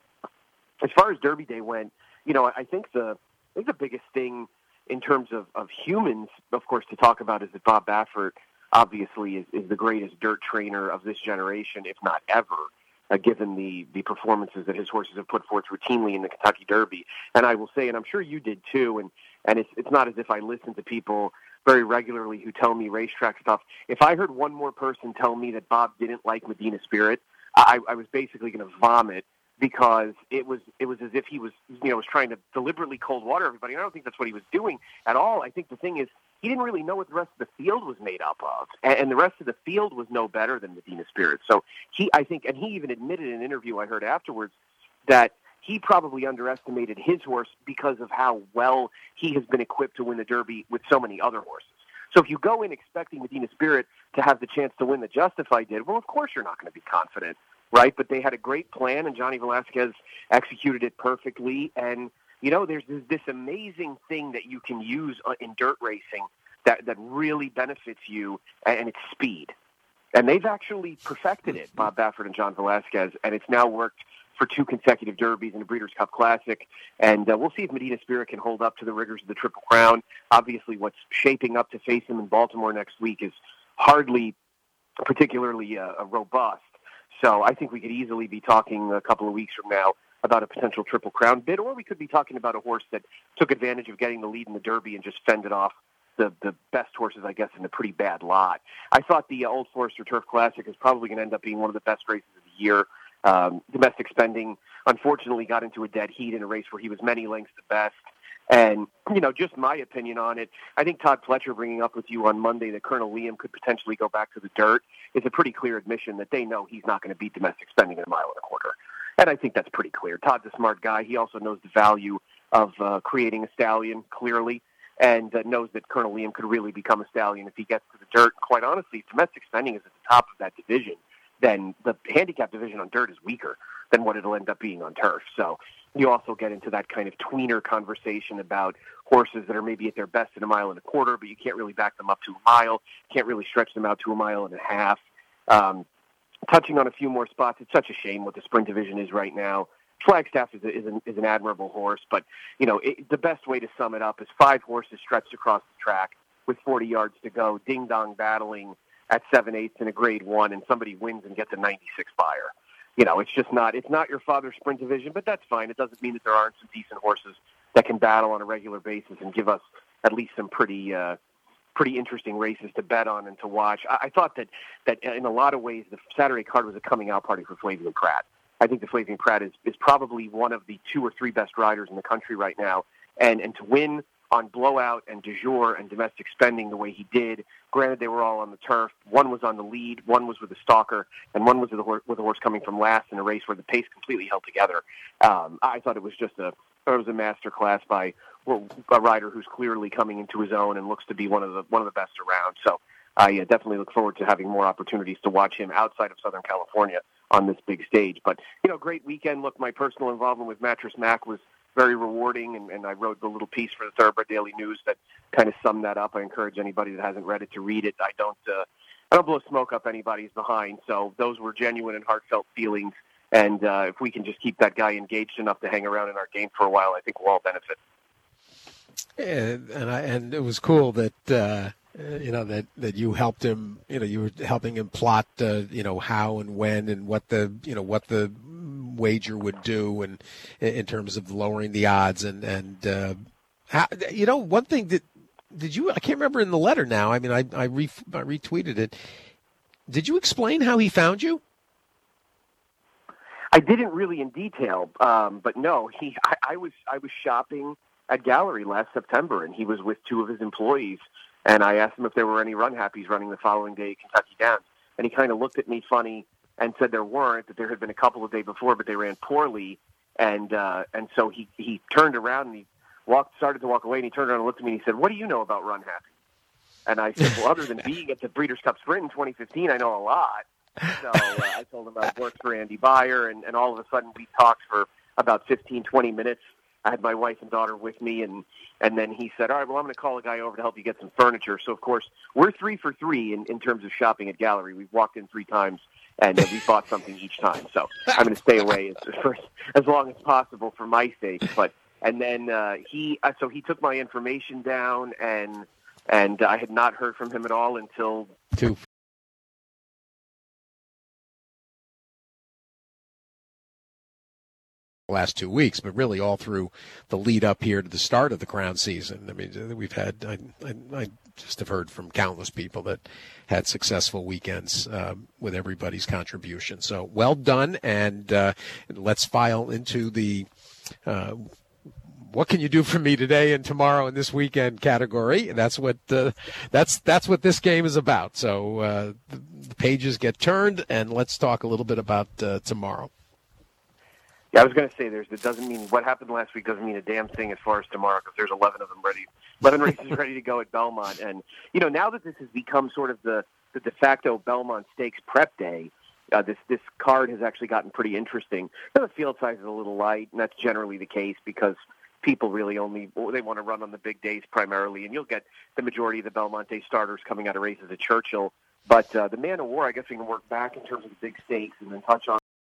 As far as Derby Day went, I think the biggest thing in terms of humans, of course, to talk about is that Bob Baffert obviously is the greatest dirt trainer of this generation, if not ever, given the performances that his horses have put forth routinely in the Kentucky Derby. And I will say, and I'm sure you did too, and it's not as if I listen to people very regularly who tell me racetrack stuff. If I heard one more person tell me that Bob didn't like Medina Spirit, I was basically going to vomit, because it was as if he was trying to deliberately cold water everybody. I don't think that's what he was doing at all. I think the thing is, he didn't really know what the rest of the field was made up of, and the rest of the field was no better than Medina Spirit. So he even admitted in an interview I heard afterwards that he probably underestimated his horse because of how well he has been equipped to win the Derby with so many other horses. So if you go in expecting Medina Spirit to have the chance to win that Justify did, well, of course you're not going to be confident, right? But they had a great plan, and Johnny Velasquez executed it perfectly. And, there's this amazing thing that you can use in dirt racing that really benefits you, and it's speed. And they've actually perfected it, Bob Baffert and John Velasquez, and it's now worked for 2 consecutive Derbies and a Breeders' Cup Classic. And we'll see if Medina Spirit can hold up to the rigors of the Triple Crown. Obviously, what's shaping up to face him in Baltimore next week is hardly particularly robust. So I think we could easily be talking a couple of weeks from now about a potential Triple Crown bid, or we could be talking about a horse that took advantage of getting the lead in the Derby and just fended off the best horses, I guess, in a pretty bad lot. I thought the Old Forester Turf Classic is probably going to end up being one of the best races of the year. Domestic Spending, unfortunately, got into a dead heat in a race where he was many lengths the best. And, just my opinion on it, I think Todd Fletcher bringing up with you on Monday that Colonel Liam could potentially go back to the dirt is a pretty clear admission that they know he's not going to beat Domestic Spending in a mile and a quarter. And I think that's pretty clear. Todd's a smart guy. He also knows the value of creating a stallion, clearly, and knows that Colonel Liam could really become a stallion if he gets to the dirt. Quite honestly, if Domestic Spending is at the top of that division, then the handicap division on dirt is weaker than what it'll end up being on turf. So you also get into that kind of tweener conversation about horses that are maybe at their best in a mile and a quarter, but you can't really back them up to a mile, can't really stretch them out to a mile and a half. Touching on a few more spots, it's such a shame what the sprint division is right now. Flagstaff is an admirable horse, but the best way to sum it up is 5 horses stretched across the track with 40 yards to go, ding-dong battling at 7/8 in a grade 1, and somebody wins and gets a 96 buyer. It's not your father's sprint division, but that's fine. It doesn't mean that there aren't some decent horses that can battle on a regular basis and give us at least some pretty interesting races to bet on and to watch. I thought that in a lot of ways the Saturday card was a coming out party for Flavien Prat. I think that Flavien Prat is probably one of the 2 or 3 best riders in the country right now, and to win on blowout and du jour and domestic spending the way he did. Granted, they were all on the turf. One was on the lead, one was with a stalker, and one was with a horse coming from last in a race where the pace completely held together. I thought it was just a masterclass by a rider who's clearly coming into his own and looks to be one of the best around. So I definitely look forward to having more opportunities to watch him outside of Southern California on this big stage. But, great weekend. Look, my personal involvement with Mattress Mac was very rewarding, and I wrote the little piece for the Thoroughbred Daily News that kind of summed that up. I encourage anybody that hasn't read it to read it. I don't blow smoke up anybody's behind, so those were genuine and heartfelt feelings, and if we can just keep that guy engaged enough to hang around in our game for a while, I think we'll all benefit. And it was cool that that you helped him. You were helping him plot how and when and what the wager would do, and in terms of lowering the odds and how, one thing that did you? I can't remember in the letter now. I mean, I retweeted it. Did you explain how he found you? I didn't really in detail, but no, I was shopping at Gallery last September, and he was with 2 of his employees, and I asked him if there were any run happies running the following day at Kentucky Downs, and he kind of looked at me funny and said there weren't, that there had been a couple the day before, but they ran poorly, and so he turned around and he started to walk away, and he turned around and looked at me and he said, "What do you know about run happy?" And I said, "Well, other than being at the Breeders' Cup Sprint in 2015, I know a lot." So I told him I worked for Andy Beyer, and all of a sudden we talked for about 15, 20 minutes. I had my wife and daughter with me, and then he said, "All right, well, I'm going to call a guy over to help you get some furniture." So, of course, we're 3 for 3 in terms of shopping at Gallery. We've walked in 3 times, and we bought something each time. So I'm going to stay away as long as possible for my sake. And then he took my information down, and I had not heard from him at all until 2. Last 2 weeks, but really all through the lead up here to the start of the Crown season. I mean, we've had, I just have heard from countless people that had successful weekends with everybody's contribution. So well done, and let's file into the what can you do for me today and tomorrow and this weekend category. And that's what this game is about. So the pages get turned, and let's talk a little bit about tomorrow. Yeah, I was going to say it doesn't mean what happened last week doesn't mean a damn thing as far as tomorrow, because there's 11 of them 11 races ready to go at Belmont. And, now that this has become sort of the de facto Belmont Stakes prep day, this card has actually gotten pretty interesting. The field size is a little light, and that's generally the case because people really they want to run on the big days primarily, and you'll get the majority of the Belmont Day starters coming out of races at Churchill. But the Man of War, I guess we can work back in terms of the big stakes and then touch on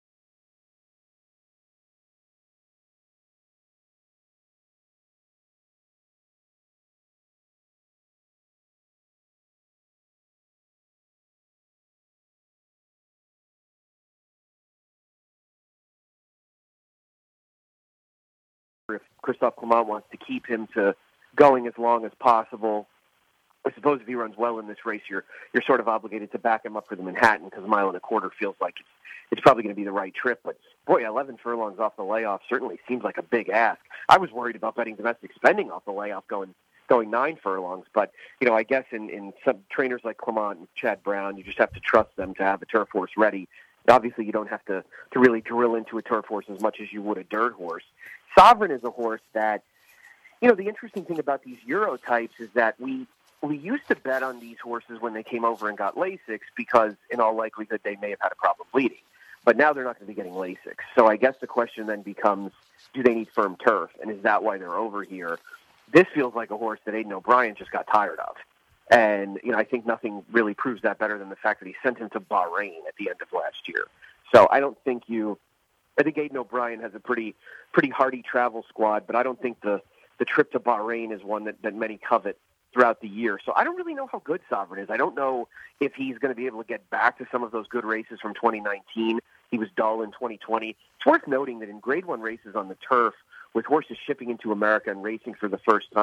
if Christophe Clement wants to keep him to going as long as possible. I suppose if he runs well in this race, you're sort of obligated to back him up for the Manhattan, because a mile and a quarter feels like it's probably going to be the right trip. But boy, 11 furlongs off the layoff certainly seems like a big ask. I was worried about betting domestic spending off the layoff going 9 furlongs, but I guess in some trainers like Clement and Chad Brown, you just have to trust them to have a turf horse ready. Obviously, you don't have to really drill into a turf horse as much as you would a dirt horse. Sovereign is a horse that, the interesting thing about these Euro types is that we used to bet on these horses when they came over and got Lasix, because in all likelihood they may have had a problem bleeding. But now they're not going to be getting Lasix. So I guess the question then becomes, do they need firm turf? And is that why they're over here? This feels like a horse that Aidan O'Brien just got tired of. And, I think nothing really proves that better than the fact that he sent him to Bahrain at the end of last year. So I think Aidan O'Brien has a pretty hardy travel squad, but I don't think the trip to Bahrain is one that many covet throughout the year. So I don't really know how good Sovereign is. I don't know if he's going to be able to get back to some of those good races from 2019. He was dull in 2020. It's worth noting that in Grade 1 races on the turf, with horses shipping into America and racing for the first time,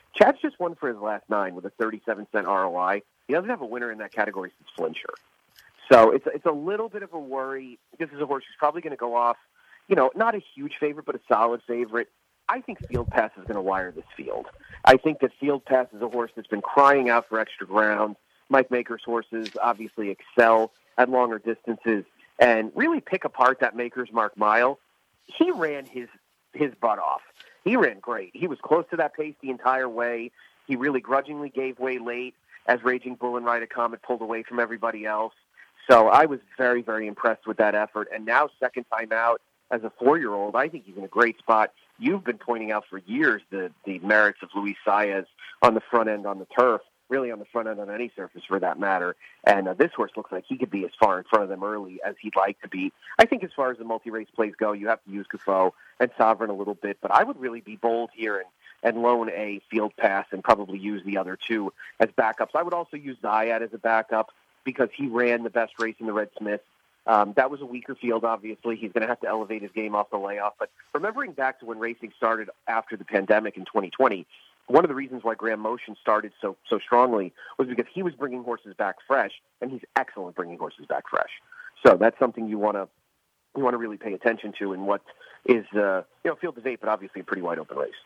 Chad's just won for his last 9 with a 37-cent ROI. He doesn't have a winner in that category since Flincher. So it's a little bit of a worry. This is a horse who's probably going to go off, not a huge favorite, but a solid favorite. I think Field Pass is going to wire this field. I think that Field Pass is a horse that's been crying out for extra ground. Mike Maker's horses obviously excel at longer distances and really pick apart that Maker's Mark mile. He ran his butt off. He ran great. He was close to that pace the entire way. He really grudgingly gave way late as Raging Bull and Ride a Comet pulled away from everybody else. So I was very, very impressed with that effort. And now, second time out as a 4-year-old, I think he's in a great spot. You've been pointing out for years the merits of Luis Saez on the front end on the turf, really on the front end on any surface for that matter. And this horse looks like he could be as far in front of them early as he'd like to be. I think as far as the multi-race plays go, you have to use Guffaw and Sovereign a little bit, but I would really be bold here and loan a Field Pass and probably use the other 2 as backups. I would also use Zayat as a backup because he ran the best race in the Red Smith. That was a weaker field, obviously. He's going to have to elevate his game off the layoff. But remembering back to when racing started after the pandemic in 2020, one of the reasons why Graham Motion started so strongly was because he was bringing horses back fresh, and he's excellent bringing horses back fresh. So that's something you want to really pay attention to in what is field of 8, but obviously a pretty wide open race.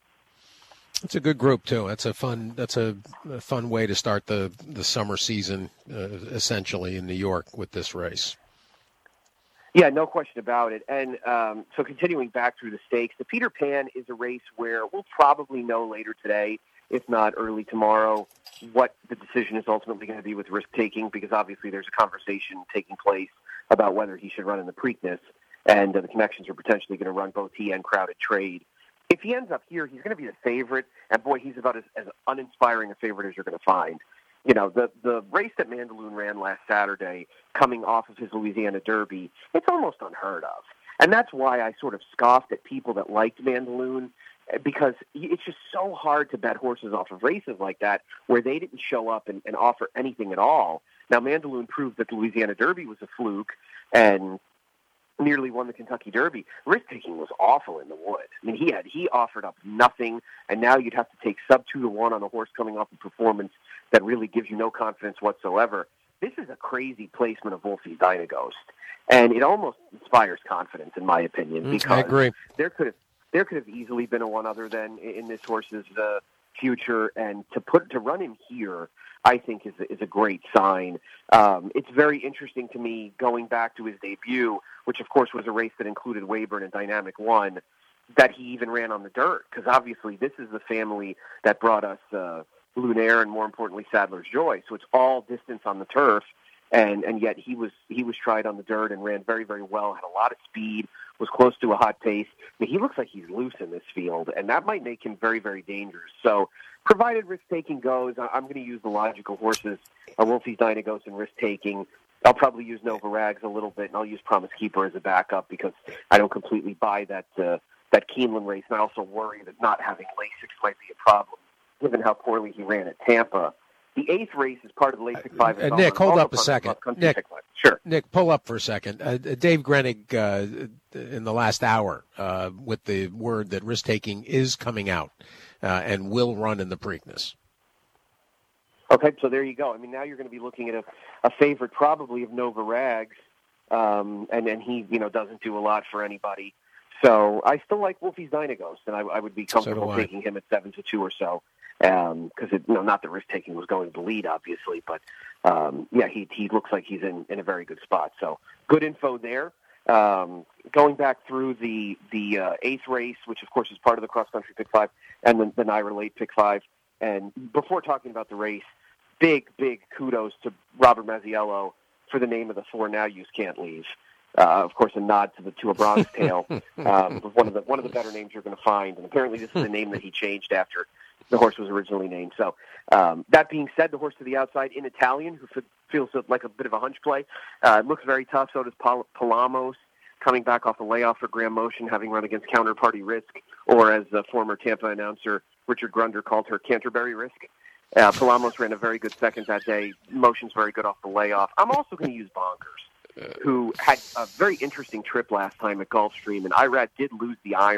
It's a good group too. That's a fun way to start the summer season, essentially in New York with this race. Yeah, no question about it. And so continuing back through the stakes, the Peter Pan is a race where we'll probably know later today, if not early tomorrow, what the decision is ultimately going to be with risk-taking, because obviously there's a conversation taking place about whether he should run in the Preakness, and the connections are potentially going to run both he and Crowded Trade. If he ends up here, he's going to be the favorite, and boy, he's about as uninspiring a favorite as you're going to find. The race that Mandaloun ran last Saturday, coming off of his Louisiana Derby, it's almost unheard of. And that's why I sort of scoffed at people that liked Mandaloun, because it's just so hard to bet horses off of races like that where they didn't show up and offer anything at all. Now, Mandaloun proved that the Louisiana Derby was a fluke and nearly won the Kentucky Derby. Risk-taking was awful in the wood. I mean, he offered up nothing, and now you'd have to take sub 2-1 on a horse coming off a performance that really gives you no confidence whatsoever. This is a crazy placement of Wolfie's Dynaghost, and it almost inspires confidence, in my opinion, because I agree. There could have easily been a one other than in this horse's future, and to run him here, I think is a great sign. It's very interesting to me going back to his debut, which of course was a race that included Weyburn and Dynamic One, that he even ran on the dirt, because obviously this is the family that brought us Lunaire and more importantly Sadler's Joy. So it's all distance on the turf, and yet he was tried on the dirt and ran very, very well, had a lot of speed, was close to a hot pace. I mean, he looks like he's loose in this field, and that might make him very, very dangerous. So provided risk-taking goes, I'm going to use the logical horses, Wolfie's Dynaghost and risk-taking. I'll probably use Nova Rags a little bit, and I'll use Promise Keeper as a backup because I don't completely buy that Keeneland race, and I also worry that not having Lasix might be a problem, given how poorly he ran at Tampa. The 8th race is part of the Lasix 5. Nick, hold up a second. Nick, sure. Nick, pull up for a second. Dave Grenig, in the last hour, with the word that risk-taking is coming out and will run in the Preakness. Okay, so there you go. I mean, now you're going to be looking at a favorite probably of Nova Rags, and then he, doesn't do a lot for anybody. So I still like Wolfie's Dynaghost, and I would be comfortable taking him at 7-2 or so. Because not that risk-taking was going to lead, obviously, but he looks like he's in a very good spot. So good info there. Going back through the 8th race, which of course is part of the cross-country Pick 5, and the Naira Late Pick 5. And before talking about the race, big kudos to Robert Mazziello for the name of the 4 Now Use Can't Leave. Of course, a nod to a Bronx Tale, one of the better names you're going to find. And apparently, this is the name that he changed after the horse was originally named. So, that being said, the horse to the outside in Italian, who feels like a bit of a hunch play, looks very tough. So does Palamos, coming back off the layoff for Graham Motion, having run against Counterparty Risk, or as former Tampa announcer Richard Grunder called her, Canterbury Risk. Palamos ran a very good second that day. Motion's very good off the layoff. I'm also going to use Bonkers, who had a very interesting trip last time at Gulfstream, and Irad did lose the iron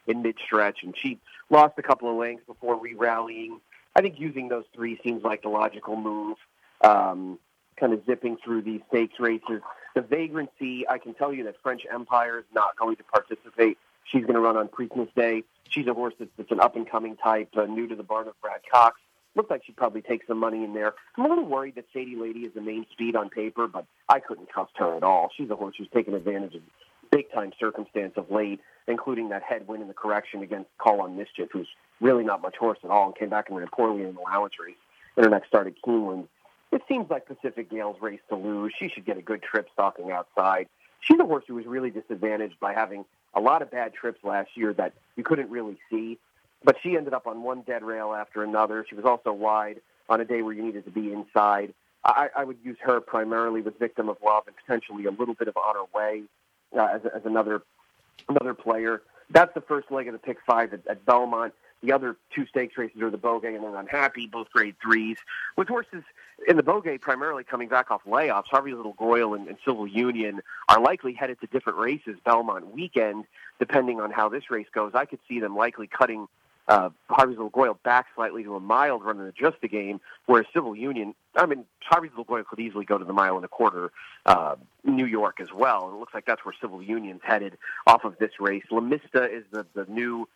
in mid-stretch, and she lost a couple of lengths before re-rallying. I think using those 3 seems like the logical move, kind of zipping through these stakes races. The Vagrancy, I can tell you that French Empire is not going to participate. She's going to run on Preakness Day. She's a horse that's an up-and-coming type, new to the barn of Brad Cox. Looks like she'd probably take some money in there. I'm a little worried that Sadie Lady is the main speed on paper, but I couldn't trust her at all. She's a horse who's taken advantage of big-time circumstance of late, including that head win in the correction against Call on Mischief, who's really not much horse at all and came back and ran poorly in an allowance race in her next start at Keeneland. It seems like Pacific Gale's race to lose. She should get a good trip stalking outside. She's a horse who was really disadvantaged by having a lot of bad trips last year that you couldn't really see. But she ended up on one dead rail after another. She was also wide on a day where you needed to be inside. I would use her primarily with Victim of Love and potentially a little bit of On Her Way as another player. That's the first leg of the pick 5 at Belmont. The other 2 stakes races are the Beaugay and then Unhappy, both grade 3s, with horses in the Beaugay primarily coming back off layoffs. Harvey's Little Goyle and Civil Union are likely headed to different races Belmont weekend, depending on how this race goes. I could see them likely cutting Harvey's Little Goyle back slightly to a mile to run in just a game, whereas Civil Union, Harvey's Little Goyle could easily go to the 1.25 mile, New York as well. And it looks like that's where Civil Union's headed off of this race. La Mista is the new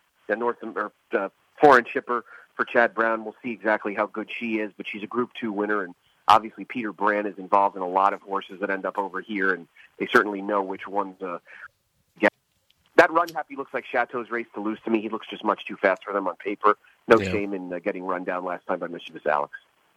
foreign shipper for Chad Brown. We'll see exactly how good she is, but she's a Group 2 winner, and obviously Peter Brand is involved in a lot of horses that end up over here, and they certainly know which ones get. That Run Happy looks like Chateau's race to lose to me. He looks just much too fast for them on paper. No shame in getting run down last time by Mischievous Alex.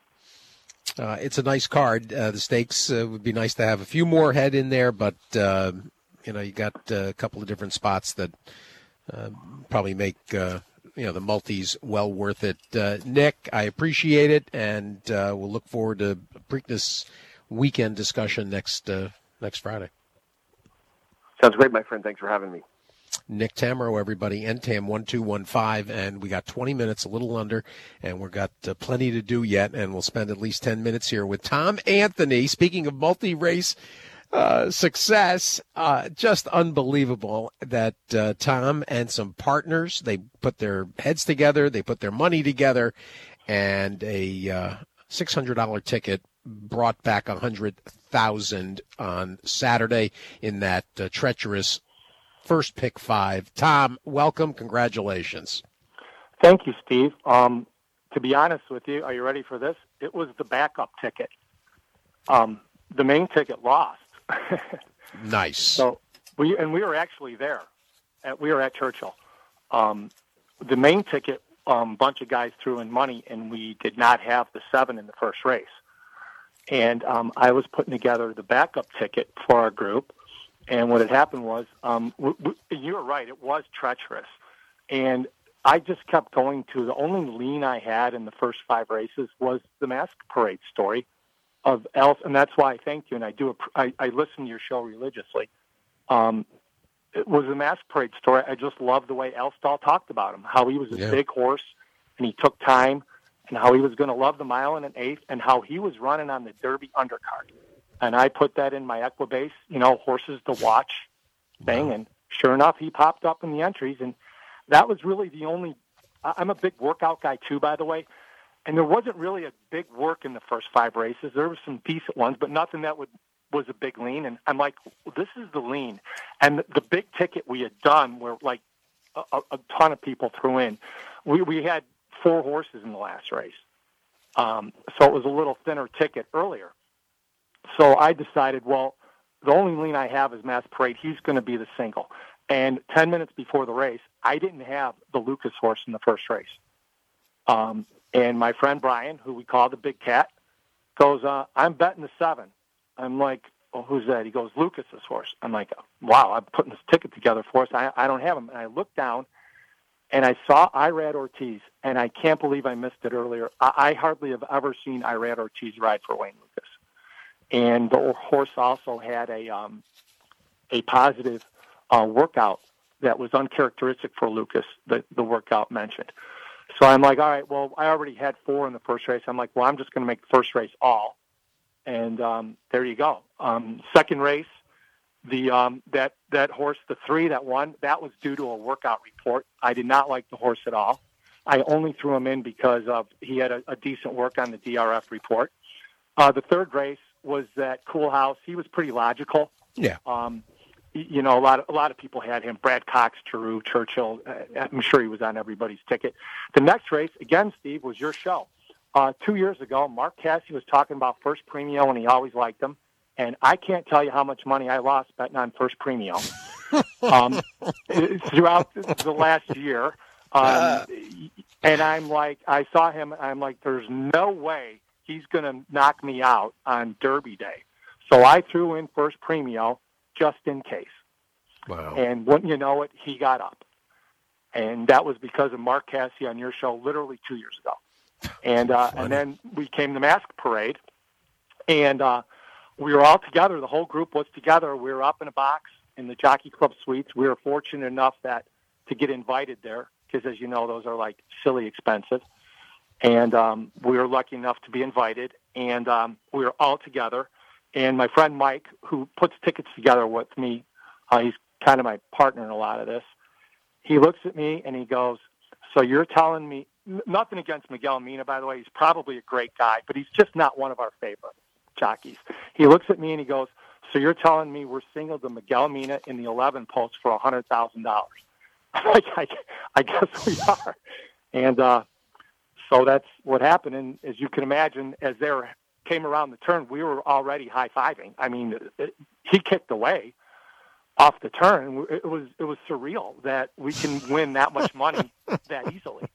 It's a nice card. The stakes would be nice to have a few more head in there, but you got a couple of different spots that probably make the multis well worth it. Nick, I appreciate it, and we'll look forward to Preakness weekend discussion next Friday. Sounds great, my friend. Thanks for having me. Nick Tamro, everybody, NTAM 1215, and we got 20 minutes, a little under, and we've got plenty to do yet, and we'll spend at least 10 minutes here with Tom Anthony. Speaking of multi-race success, just unbelievable that Tom and some partners, they put their heads together, they put their money together, and a $600 ticket brought back $100,000 on Saturday in that treacherous first pick 5. Tom, welcome. Congratulations. Thank you, Steve. To be honest with you, are you ready for this? It was the backup ticket. The main ticket lost. Nice. So we were actually there. We were at Churchill. The main ticket, bunch of guys threw in money, and we did not have the 7 in the first race. And I was putting together the backup ticket for our group. And what had happened was, you were right, it was treacherous. And I just kept going to the only lean I had in the first 5 races was the Mask Parade story of Else, and that's why I thank you. And I listen to your show religiously. It was the Mask Parade story. I just loved the way Elstall talked about him, how he was a big horse, and he took time, and how he was going to love the 1 1/8, and how he was running on the Derby undercard. And I put that in my Equibase, horses to watch thing. And sure enough, he popped up in the entries. And that was really the only – I'm a big workout guy too, by the way. And there wasn't really a big work in the first 5 races. There were some decent ones, but nothing that was a big lean. And I'm like, well, this is the lean. And the big ticket we had done where like a ton of people threw in. We had 4 horses in the last race. So it was a little thinner ticket earlier. So I decided, well, the only lean I have is Mass Parade. He's going to be the single. And 10 minutes before the race, I didn't have the Lucas horse in the first race. And my friend Brian, who we call the Big Cat, goes, I'm betting the 7. I'm like, well, who's that? He goes, Lucas's horse. I'm like, wow, I'm putting this ticket together for us. I don't have him. And I looked down, and I saw Irad Ortiz, and I can't believe I missed it earlier. I hardly have ever seen Irad Ortiz ride for Wayne Lucas. And the horse also had a positive workout that was uncharacteristic for Lucas, the workout mentioned. So I'm like, all right, well, I already had 4 in the first race. I'm like, well, I'm just going to make the first race all. And there you go. Second race, That horse, the 3 that won, that was due to a workout report. I did not like the horse at all. I only threw him in because he had a decent work on the DRF report. The 3rd race was that Cool House. He was pretty logical. Yeah. A lot of people had him. Brad Cox, Giroux, Churchill. I'm sure he was on everybody's ticket. The next race, again, Steve, was your show. 2 years ago, Mark Casse was talking about First Premio, and he always liked him. And I can't tell you how much money I lost betting on First Premio throughout the last year. And I'm like, I saw him. I'm like, there's no way he's going to knock me out on Derby Day. So I threw in First Premio just in case. Wow. And wouldn't you know it, he got up. And that was because of Mark Casse on your show literally 2 years ago. And then we came to Mask Parade, and we were all together. The whole group was together. We were up in a box in the Jockey Club suites. We were fortunate enough to get invited there because, as you know, those are like silly expensive. And we were lucky enough to be invited, and we were all together. And my friend Mike, who puts tickets together with me, he's kind of my partner in a lot of this. He looks at me and he goes, "So you're telling me," nothing against Miguel Mina, by the way. He's probably a great guy, but he's just not one of our favorite jockeys. He looks at me and he goes, "So you're telling me we're single to Miguel Mina in the 11 post for $100,000? I guess we are. And so that's what happened. And as you can imagine, as they came around the turn, we were already high-fiving. I mean, he kicked away off the turn. It was surreal that we can win that much money that easily.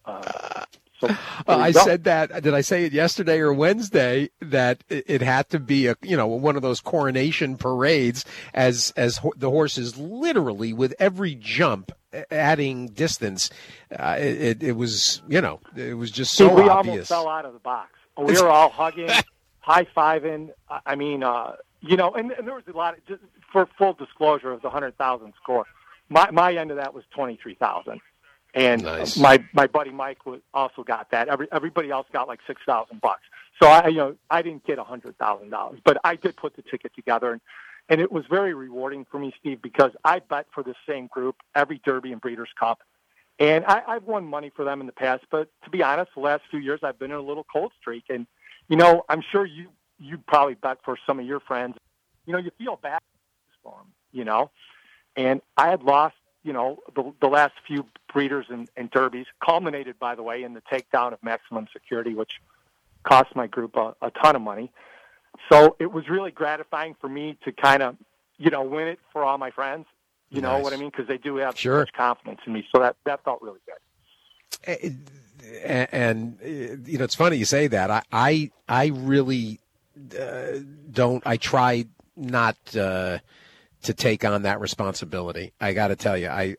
I said that. Did I say it yesterday or Wednesday that it had to be one of those coronation parades as the horses literally with every jump adding distance. It was just so we obvious. Almost fell out of the box. We were all hugging, high-fiving. I mean, and there was a lot of, just for full disclosure, of the 100,000 score. My end of that was 23,000. And nice. My buddy Mike also got that. Everybody else got like $6,000. So I didn't get $100,000, but I did put the ticket together, and it was very rewarding for me, Steve, because I bet for the same group every Derby and Breeders' Cup, and I've won money for them in the past. But to be honest, the last few years I've been in a little cold streak, and I'm sure you probably bet for some of your friends. You feel bad for them, and I had lost. The last few breeders and derbies, culminated, by the way, in the takedown of Maximum Security, which cost my group a ton of money. So it was really gratifying for me to kind of, win it for all my friends. You know what I mean? Because they do have so much confidence in me. So that felt really good. And it's funny you say that. I really don't. I try not to take on that responsibility. I got to tell you, I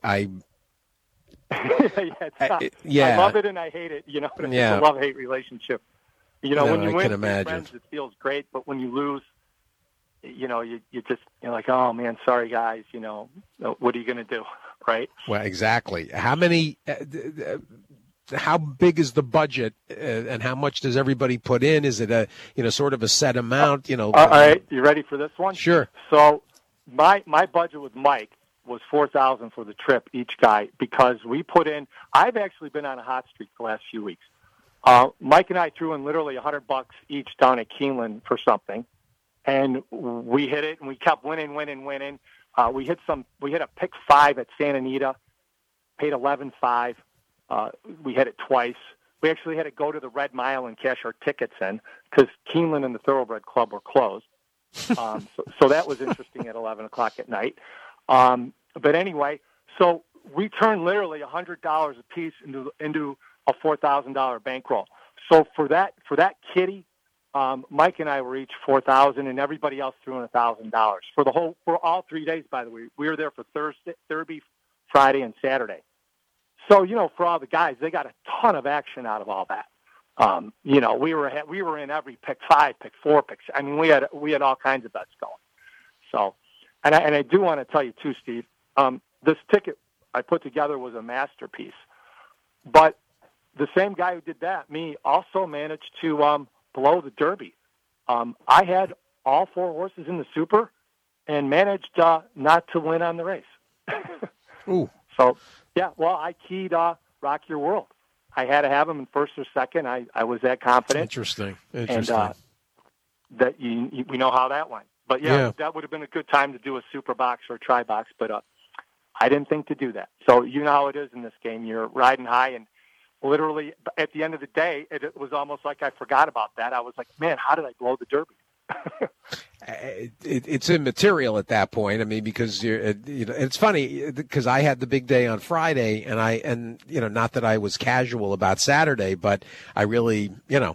love it and I hate it. It's a love-hate relationship. When you win with friends, it feels great, but when you lose, you're like, oh man, sorry guys. What are you going to do, right? Well, exactly. How big is the budget, and how much does everybody put in? Is it sort of a set amount? All right, you ready for this one? Sure. So. My budget with Mike was $4,000 for the trip each guy because we put in. I've actually been on a hot streak the last few weeks. Mike and I threw in literally $100 each down at Keeneland for something, and we hit it and we kept winning. We hit a pick 5 at Santa Anita, paid $11,500. We hit it twice. We actually had to go to the Red Mile and cash our tickets in because Keeneland and the Thoroughbred Club were closed. So that was interesting at 11 o'clock at night. But anyway, so we turned literally $100 a piece into a $4,000 bankroll. So for that kitty, Mike and I were each $4,000, and everybody else threw in $1,000 for all 3 days. By the way, we were there for Thursday, Friday, and Saturday. So for all the guys, they got a ton of action out of all that. We were in every pick 5, pick 4, picks. I mean, we had all kinds of bets going. So, and I do want to tell you too, Steve, this ticket I put together was a masterpiece, but the same guy who did that, me, also managed to, blow the Derby. I had all 4 horses in the Super, and managed not to win on the race. Ooh. So, yeah, well, I keyed Rock Your World. I had to have him in first or second. I was that confident. Interesting. And that we know how that went. But, yeah, that would have been a good time to do a super box or a tri box, but I didn't think to do that. So you know how it is in this game. You're riding high, and literally at the end of the day, it was almost like I forgot about that. I was like, man, how did I blow the Derby? It's immaterial at that point. I mean, because it's funny because I had the big day on Friday, and not that I was casual about Saturday, but I really,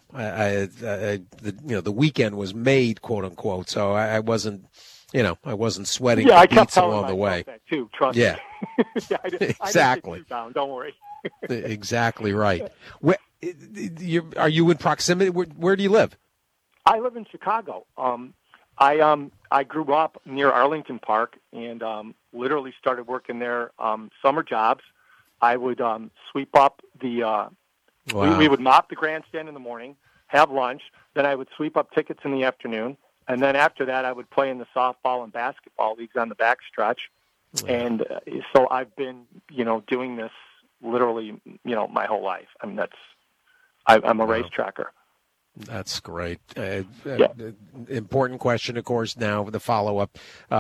the weekend was made, quote unquote. So I wasn't, I wasn't sweating I beats kept along the way. That too, trust me. Exactly. I didn't get you down, don't worry. Exactly right. Are you in proximity? Where do you live? I live in Chicago. I grew up near Arlington Park and literally started working there summer jobs. I would sweep up the we would mop the grandstand in the morning, have lunch, then I would sweep up tickets in the afternoon, and then after that I would play in the softball and basketball leagues on the backstretch. Wow. And so I've been, doing this literally, my whole life. I mean, I'm a race tracker. That's great. Important question, of course, now the follow-up.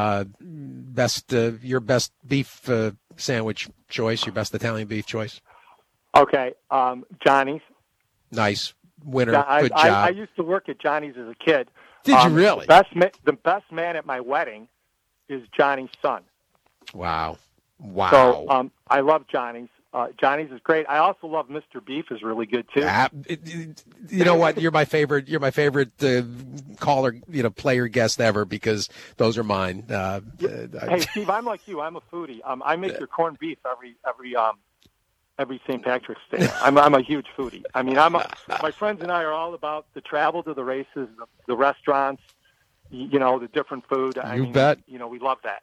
Your best beef sandwich choice, your best Italian beef choice? Okay, Johnny's. Nice. Winner. Good job. I used to work at Johnny's as a kid. Did you really? The best man at my wedding is Johnny's son. Wow. So I love Johnny's. Johnny's is great. I also love Mr. Beef is really good too. You know what? You're my favorite. You're my favorite caller, player guest ever because those are mine. Hey, Steve, I'm like you. I'm a foodie. I make your corned beef every St. Patrick's Day. I'm a huge foodie. I mean, my friends and I are all about the travel to the races, the restaurants. The different food. I bet. We love that.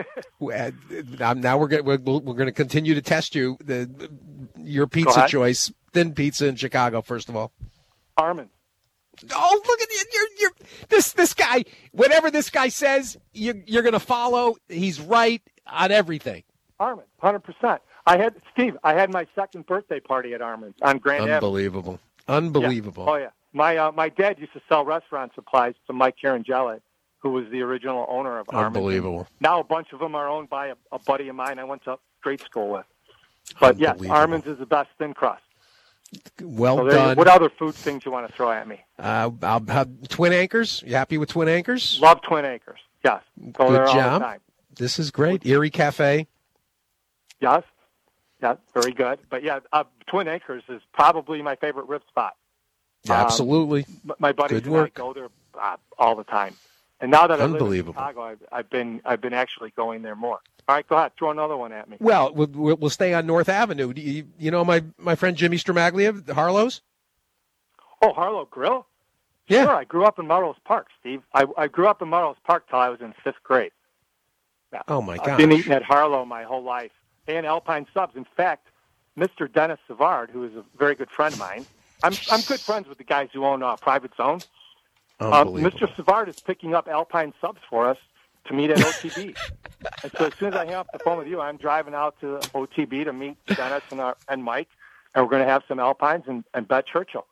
Now we're going to continue to test you. Your pizza choice, thin pizza in Chicago. First of all, Armin. Oh, look at you! This guy. Whatever this guy says, you're going to follow. He's right on everything. Armin, 100%. I had my second birthday party at Armin's on Grand Avenue. Unbelievable. Unbelievable. Yeah. Oh yeah. My dad used to sell restaurant supplies to Mike Carangeli, who was the original owner of Armin's. Unbelievable. Now a bunch of them are owned by a buddy of mine I went to grade school with. But yes, Armin's is the best thin crust. Well done. What other food things you want to throw at me? Twin Anchors. You happy with Twin Anchors? Love Twin Anchors. Yes. Go Good there job. all the time. This is great. Erie Cafe. Yes. Yeah, very good. But yeah, Twin Anchors is probably my favorite rib spot. Absolutely. My buddies and I go there all the time. And now that I live in Chicago, I've been actually going there more. All right, go ahead. Throw another one at me. Well, we'll stay on North Avenue. You know my friend Jimmy Stramaglia, Harlow's? Oh, Harlow Grill? Yeah. Sure, I grew up in Melrose Park, Steve. I grew up in Melrose Park till I was in 5th grade. Yeah. Oh, my gosh. I've been eating at Harlow my whole life. And Alpine Subs. In fact, Mr. Dennis Savard, who is a very good friend of mine, I'm good friends with the guys who own Private Zone. Mr. Savard is picking up Alpine Subs for us to meet at OTB. And so as soon as I hang up the phone with you, I'm driving out to OTB to meet Dennis and Mike, and we're going to have some Alpines and bet Churchill.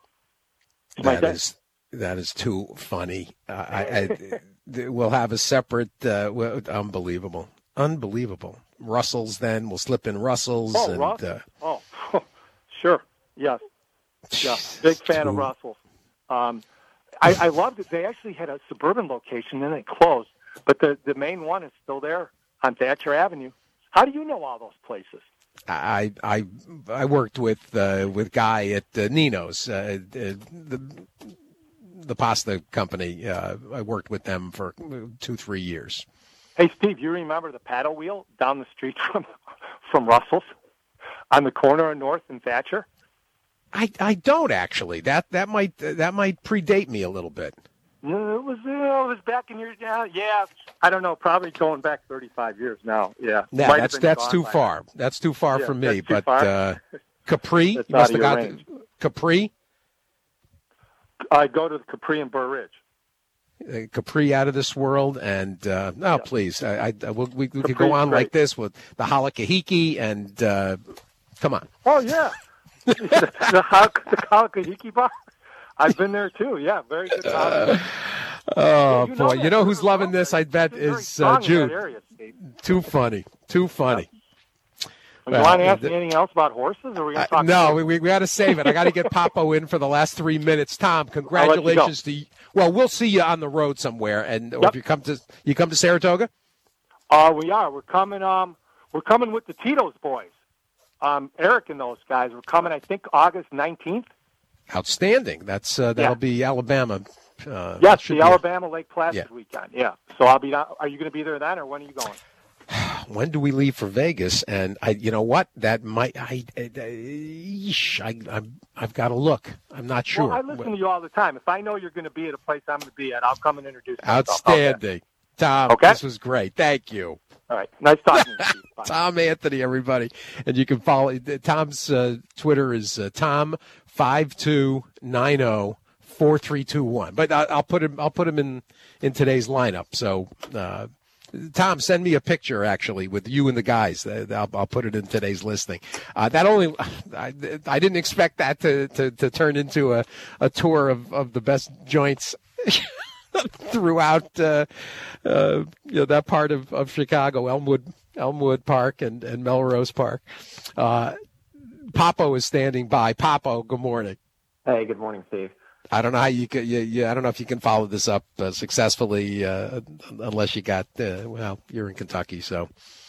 That is too funny. We'll have a separate. Unbelievable. Russell's. Then we'll slip in Russell's. Sure. Yes. Yeah, big fan of Russell's. I loved it. They actually had a suburban location, and it closed. But the main one is still there on Thatcher Avenue. How do you know all those places? I worked with Guy at Nino's, the pasta company. I worked with them for 2-3 years. Hey, Steve, you remember the paddle wheel down the street from Russell's on the corner of North and Thatcher? I don't actually. That might predate me a little bit. It was back in your yeah. I don't know. Probably going back 35 years now. Yeah. Yeah, that's too far. That's too far from me. But Capri, you must have got Capri. I go to the Capri in Burr Ridge. Capri out of this world, and please, we could go on great. like this with the Halakahiki, and come on. Oh yeah, the Halakahiki bar. I've been there too. Yeah, very good. Oh boy, you know who's loving this? I bet is Jude. Area, Too funny. You want to ask me anything else about horses, or are we going to talk? No, we got to save it. I got to get Papo in for the last 3 minutes. Tom, congratulations to you. Well, we'll see you on the road somewhere, and or if you come to Saratoga. We are. We're coming. We're coming with the Tito's boys. Eric and those guys. We're coming. I think August 19th. Outstanding. That'll be Alabama. Yes, the Alabama Lake Placid weekend. Yeah. So I'll be. Are you going to be there then, or when are you going? When do we leave for Vegas? And you know what? That might. I've got to look. I'm not sure. Well, I listen to you all the time. If I know you're going to be at a place I'm going to be at, I'll come and introduce myself. Outstanding, Tom. Okay? This was great. Thank you. All right. Nice talking to you. Bye. Tom Anthony, everybody, and you can follow Tom's Twitter is Tom52904321. But I'll put him in today's lineup. So. Tom, send me a picture, actually, with you and the guys. I'll put it in today's listing. I didn't expect that to turn into a tour of the best joints throughout that part of Chicago, Elmwood Park and Melrose Park. Papo is standing by. Papo, good morning. Hey, good morning, Steve. I don't know how you could. I don't know if you can follow this up successfully unless you got. You're in Kentucky, so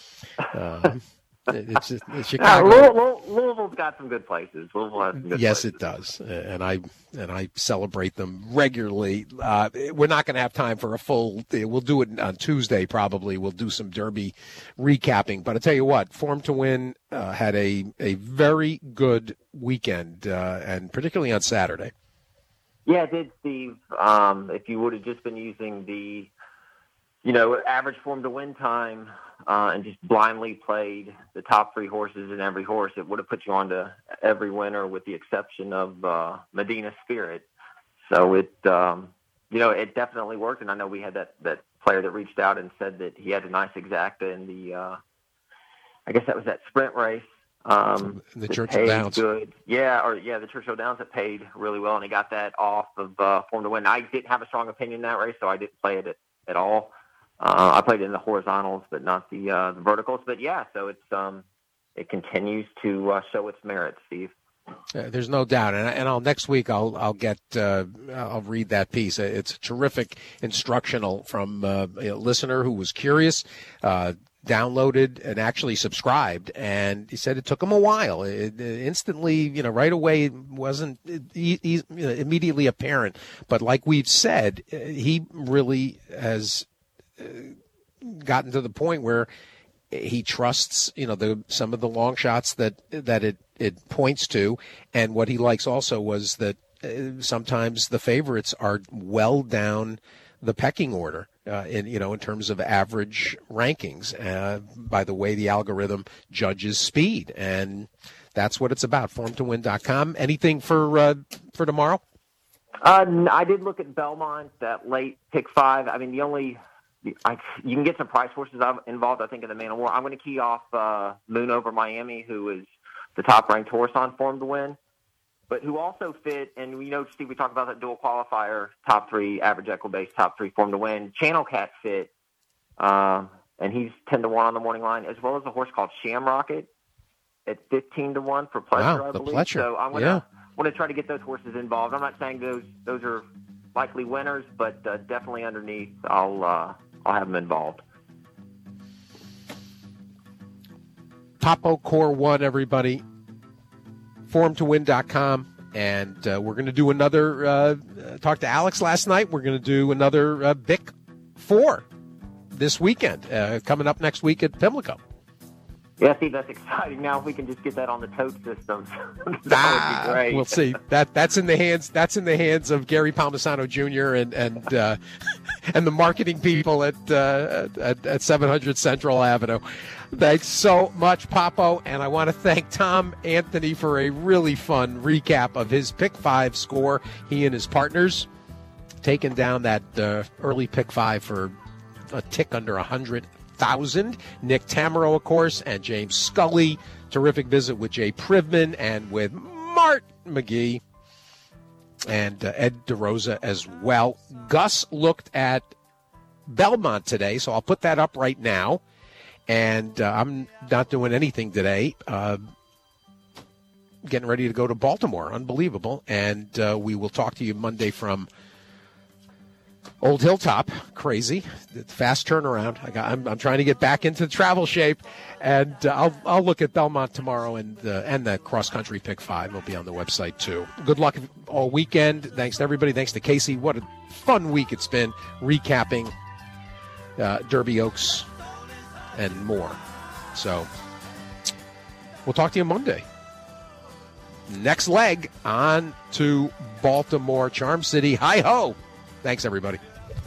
it's Chicago. Louisville's got some good places. Louisville has some good yes, places. It does, and I celebrate them regularly. We're not going to have time for a full. We'll do it on Tuesday probably. We'll do some Derby recapping. But I tell you what, Form to Win had a very good weekend, and particularly on Saturday. Yeah, it did, Steve. If you would have just been using the, average Form to Win time and just blindly played the top three horses in every horse, it would have put you on to every winner with the exception of Medina Spirit. So it definitely worked. And I know we had that player that reached out and said that he had a nice exacta in the, I guess that was that sprint race. The Churchill Downs. Good. The Churchill Downs that paid really well, and he got that off of Form to Win. I didn't have a strong opinion in that race, so I didn't play it at all. I played it in the horizontals, but not the verticals. But yeah, so it continues to show its merit, Steve. There's no doubt, and I'll next week I'll read that piece. It's terrific instructional from a listener who was curious. Downloaded and actually subscribed, and he said it took him a while. It instantly, right away, it wasn't immediately apparent. But like we've said, he really has gotten to the point where he trusts, some of the long shots that it points to, and what he likes also was that sometimes the favorites are well down the pecking order. In terms of average rankings, by the way the algorithm judges speed, and that's what it's about. FormToWin.com. Anything for tomorrow? I did look at Belmont, that late pick 5. I mean, you can get some price horses involved. I think in the Man of War. I'm going to key off Moon Over Miami, who is the top ranked horse on Form to Win. But who also fit, and Steve, we talked about that dual qualifier, top 3, average equibase, top 3 Form to Win. Channel Cat fit, and he's 10-1 on the morning line, as well as a horse called Shamrocket at 15-1 for Pletcher, I believe. Pletcher. So I'm going to try to get those horses involved. I'm not saying those are likely winners, but definitely underneath, I'll have them involved. Papo Core 1, everybody. FormToWin.com, and we're going to do another. Talk to Alex last night. We're going to do another BIC 4 this weekend, coming up next week at Pimlico. Yeah, see, that's exciting. Now, if we can just get that on the tote systems, that would be great. We'll see. That's in the hands. That's in the hands of Gary Palmisano Jr. and the marketing people at 700 Central Avenue. Thanks so much, Papo, and I want to thank Tom Anthony for a really fun recap of his Pick 5 score. He and his partners taking down that early pick 5 for a tick under 100,000. Nick Tamero, of course, and James Scully. Terrific visit with Jay Privman and with Martin McGee and Ed DeRosa as well. Gus looked at Belmont today, so I'll put that up right now. And I'm not doing anything today. Getting ready to go to Baltimore. Unbelievable. And we will talk to you Monday from Old Hilltop. Crazy. Fast turnaround. I'm trying to get back into travel shape. And I'll look at Belmont tomorrow and the cross-country pick 5 will be on the website, too. Good luck all weekend. Thanks to everybody. Thanks to Casey. What a fun week it's been recapping Derby Oaks and more. So we'll talk to you Monday. Next leg on to Baltimore, Charm City. Hi-ho. Thanks, everybody.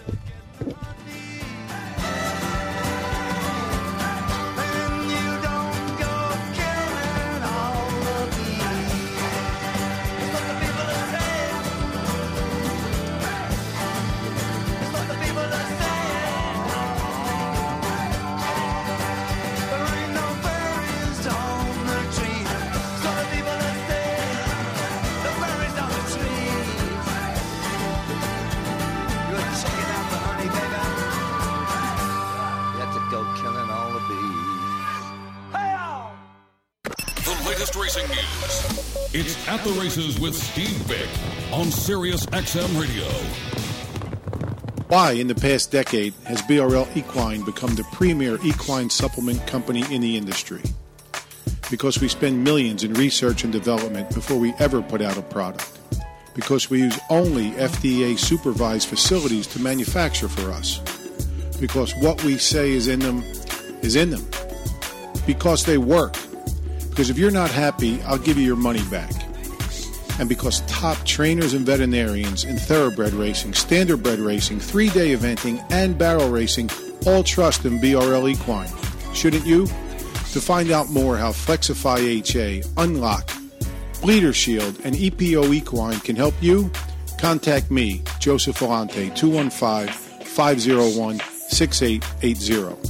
It's At the Races with Steve Vick on Sirius XM Radio. Why, in the past decade, has BRL Equine become the premier equine supplement company in the industry? Because we spend millions in research and development before we ever put out a product. Because we use only FDA-supervised facilities to manufacture for us. Because what we say is in them is in them. Because they work. Because if you're not happy, I'll give you your money back. And because top trainers and veterinarians in thoroughbred racing, standardbred racing, 3-day eventing, and barrel racing all trust in BRL Equine. Shouldn't you? To find out more how Flexify HA, Unlock, Bleeder Shield, and EPO Equine can help you, contact me, Joseph Volante, 215-501-6880.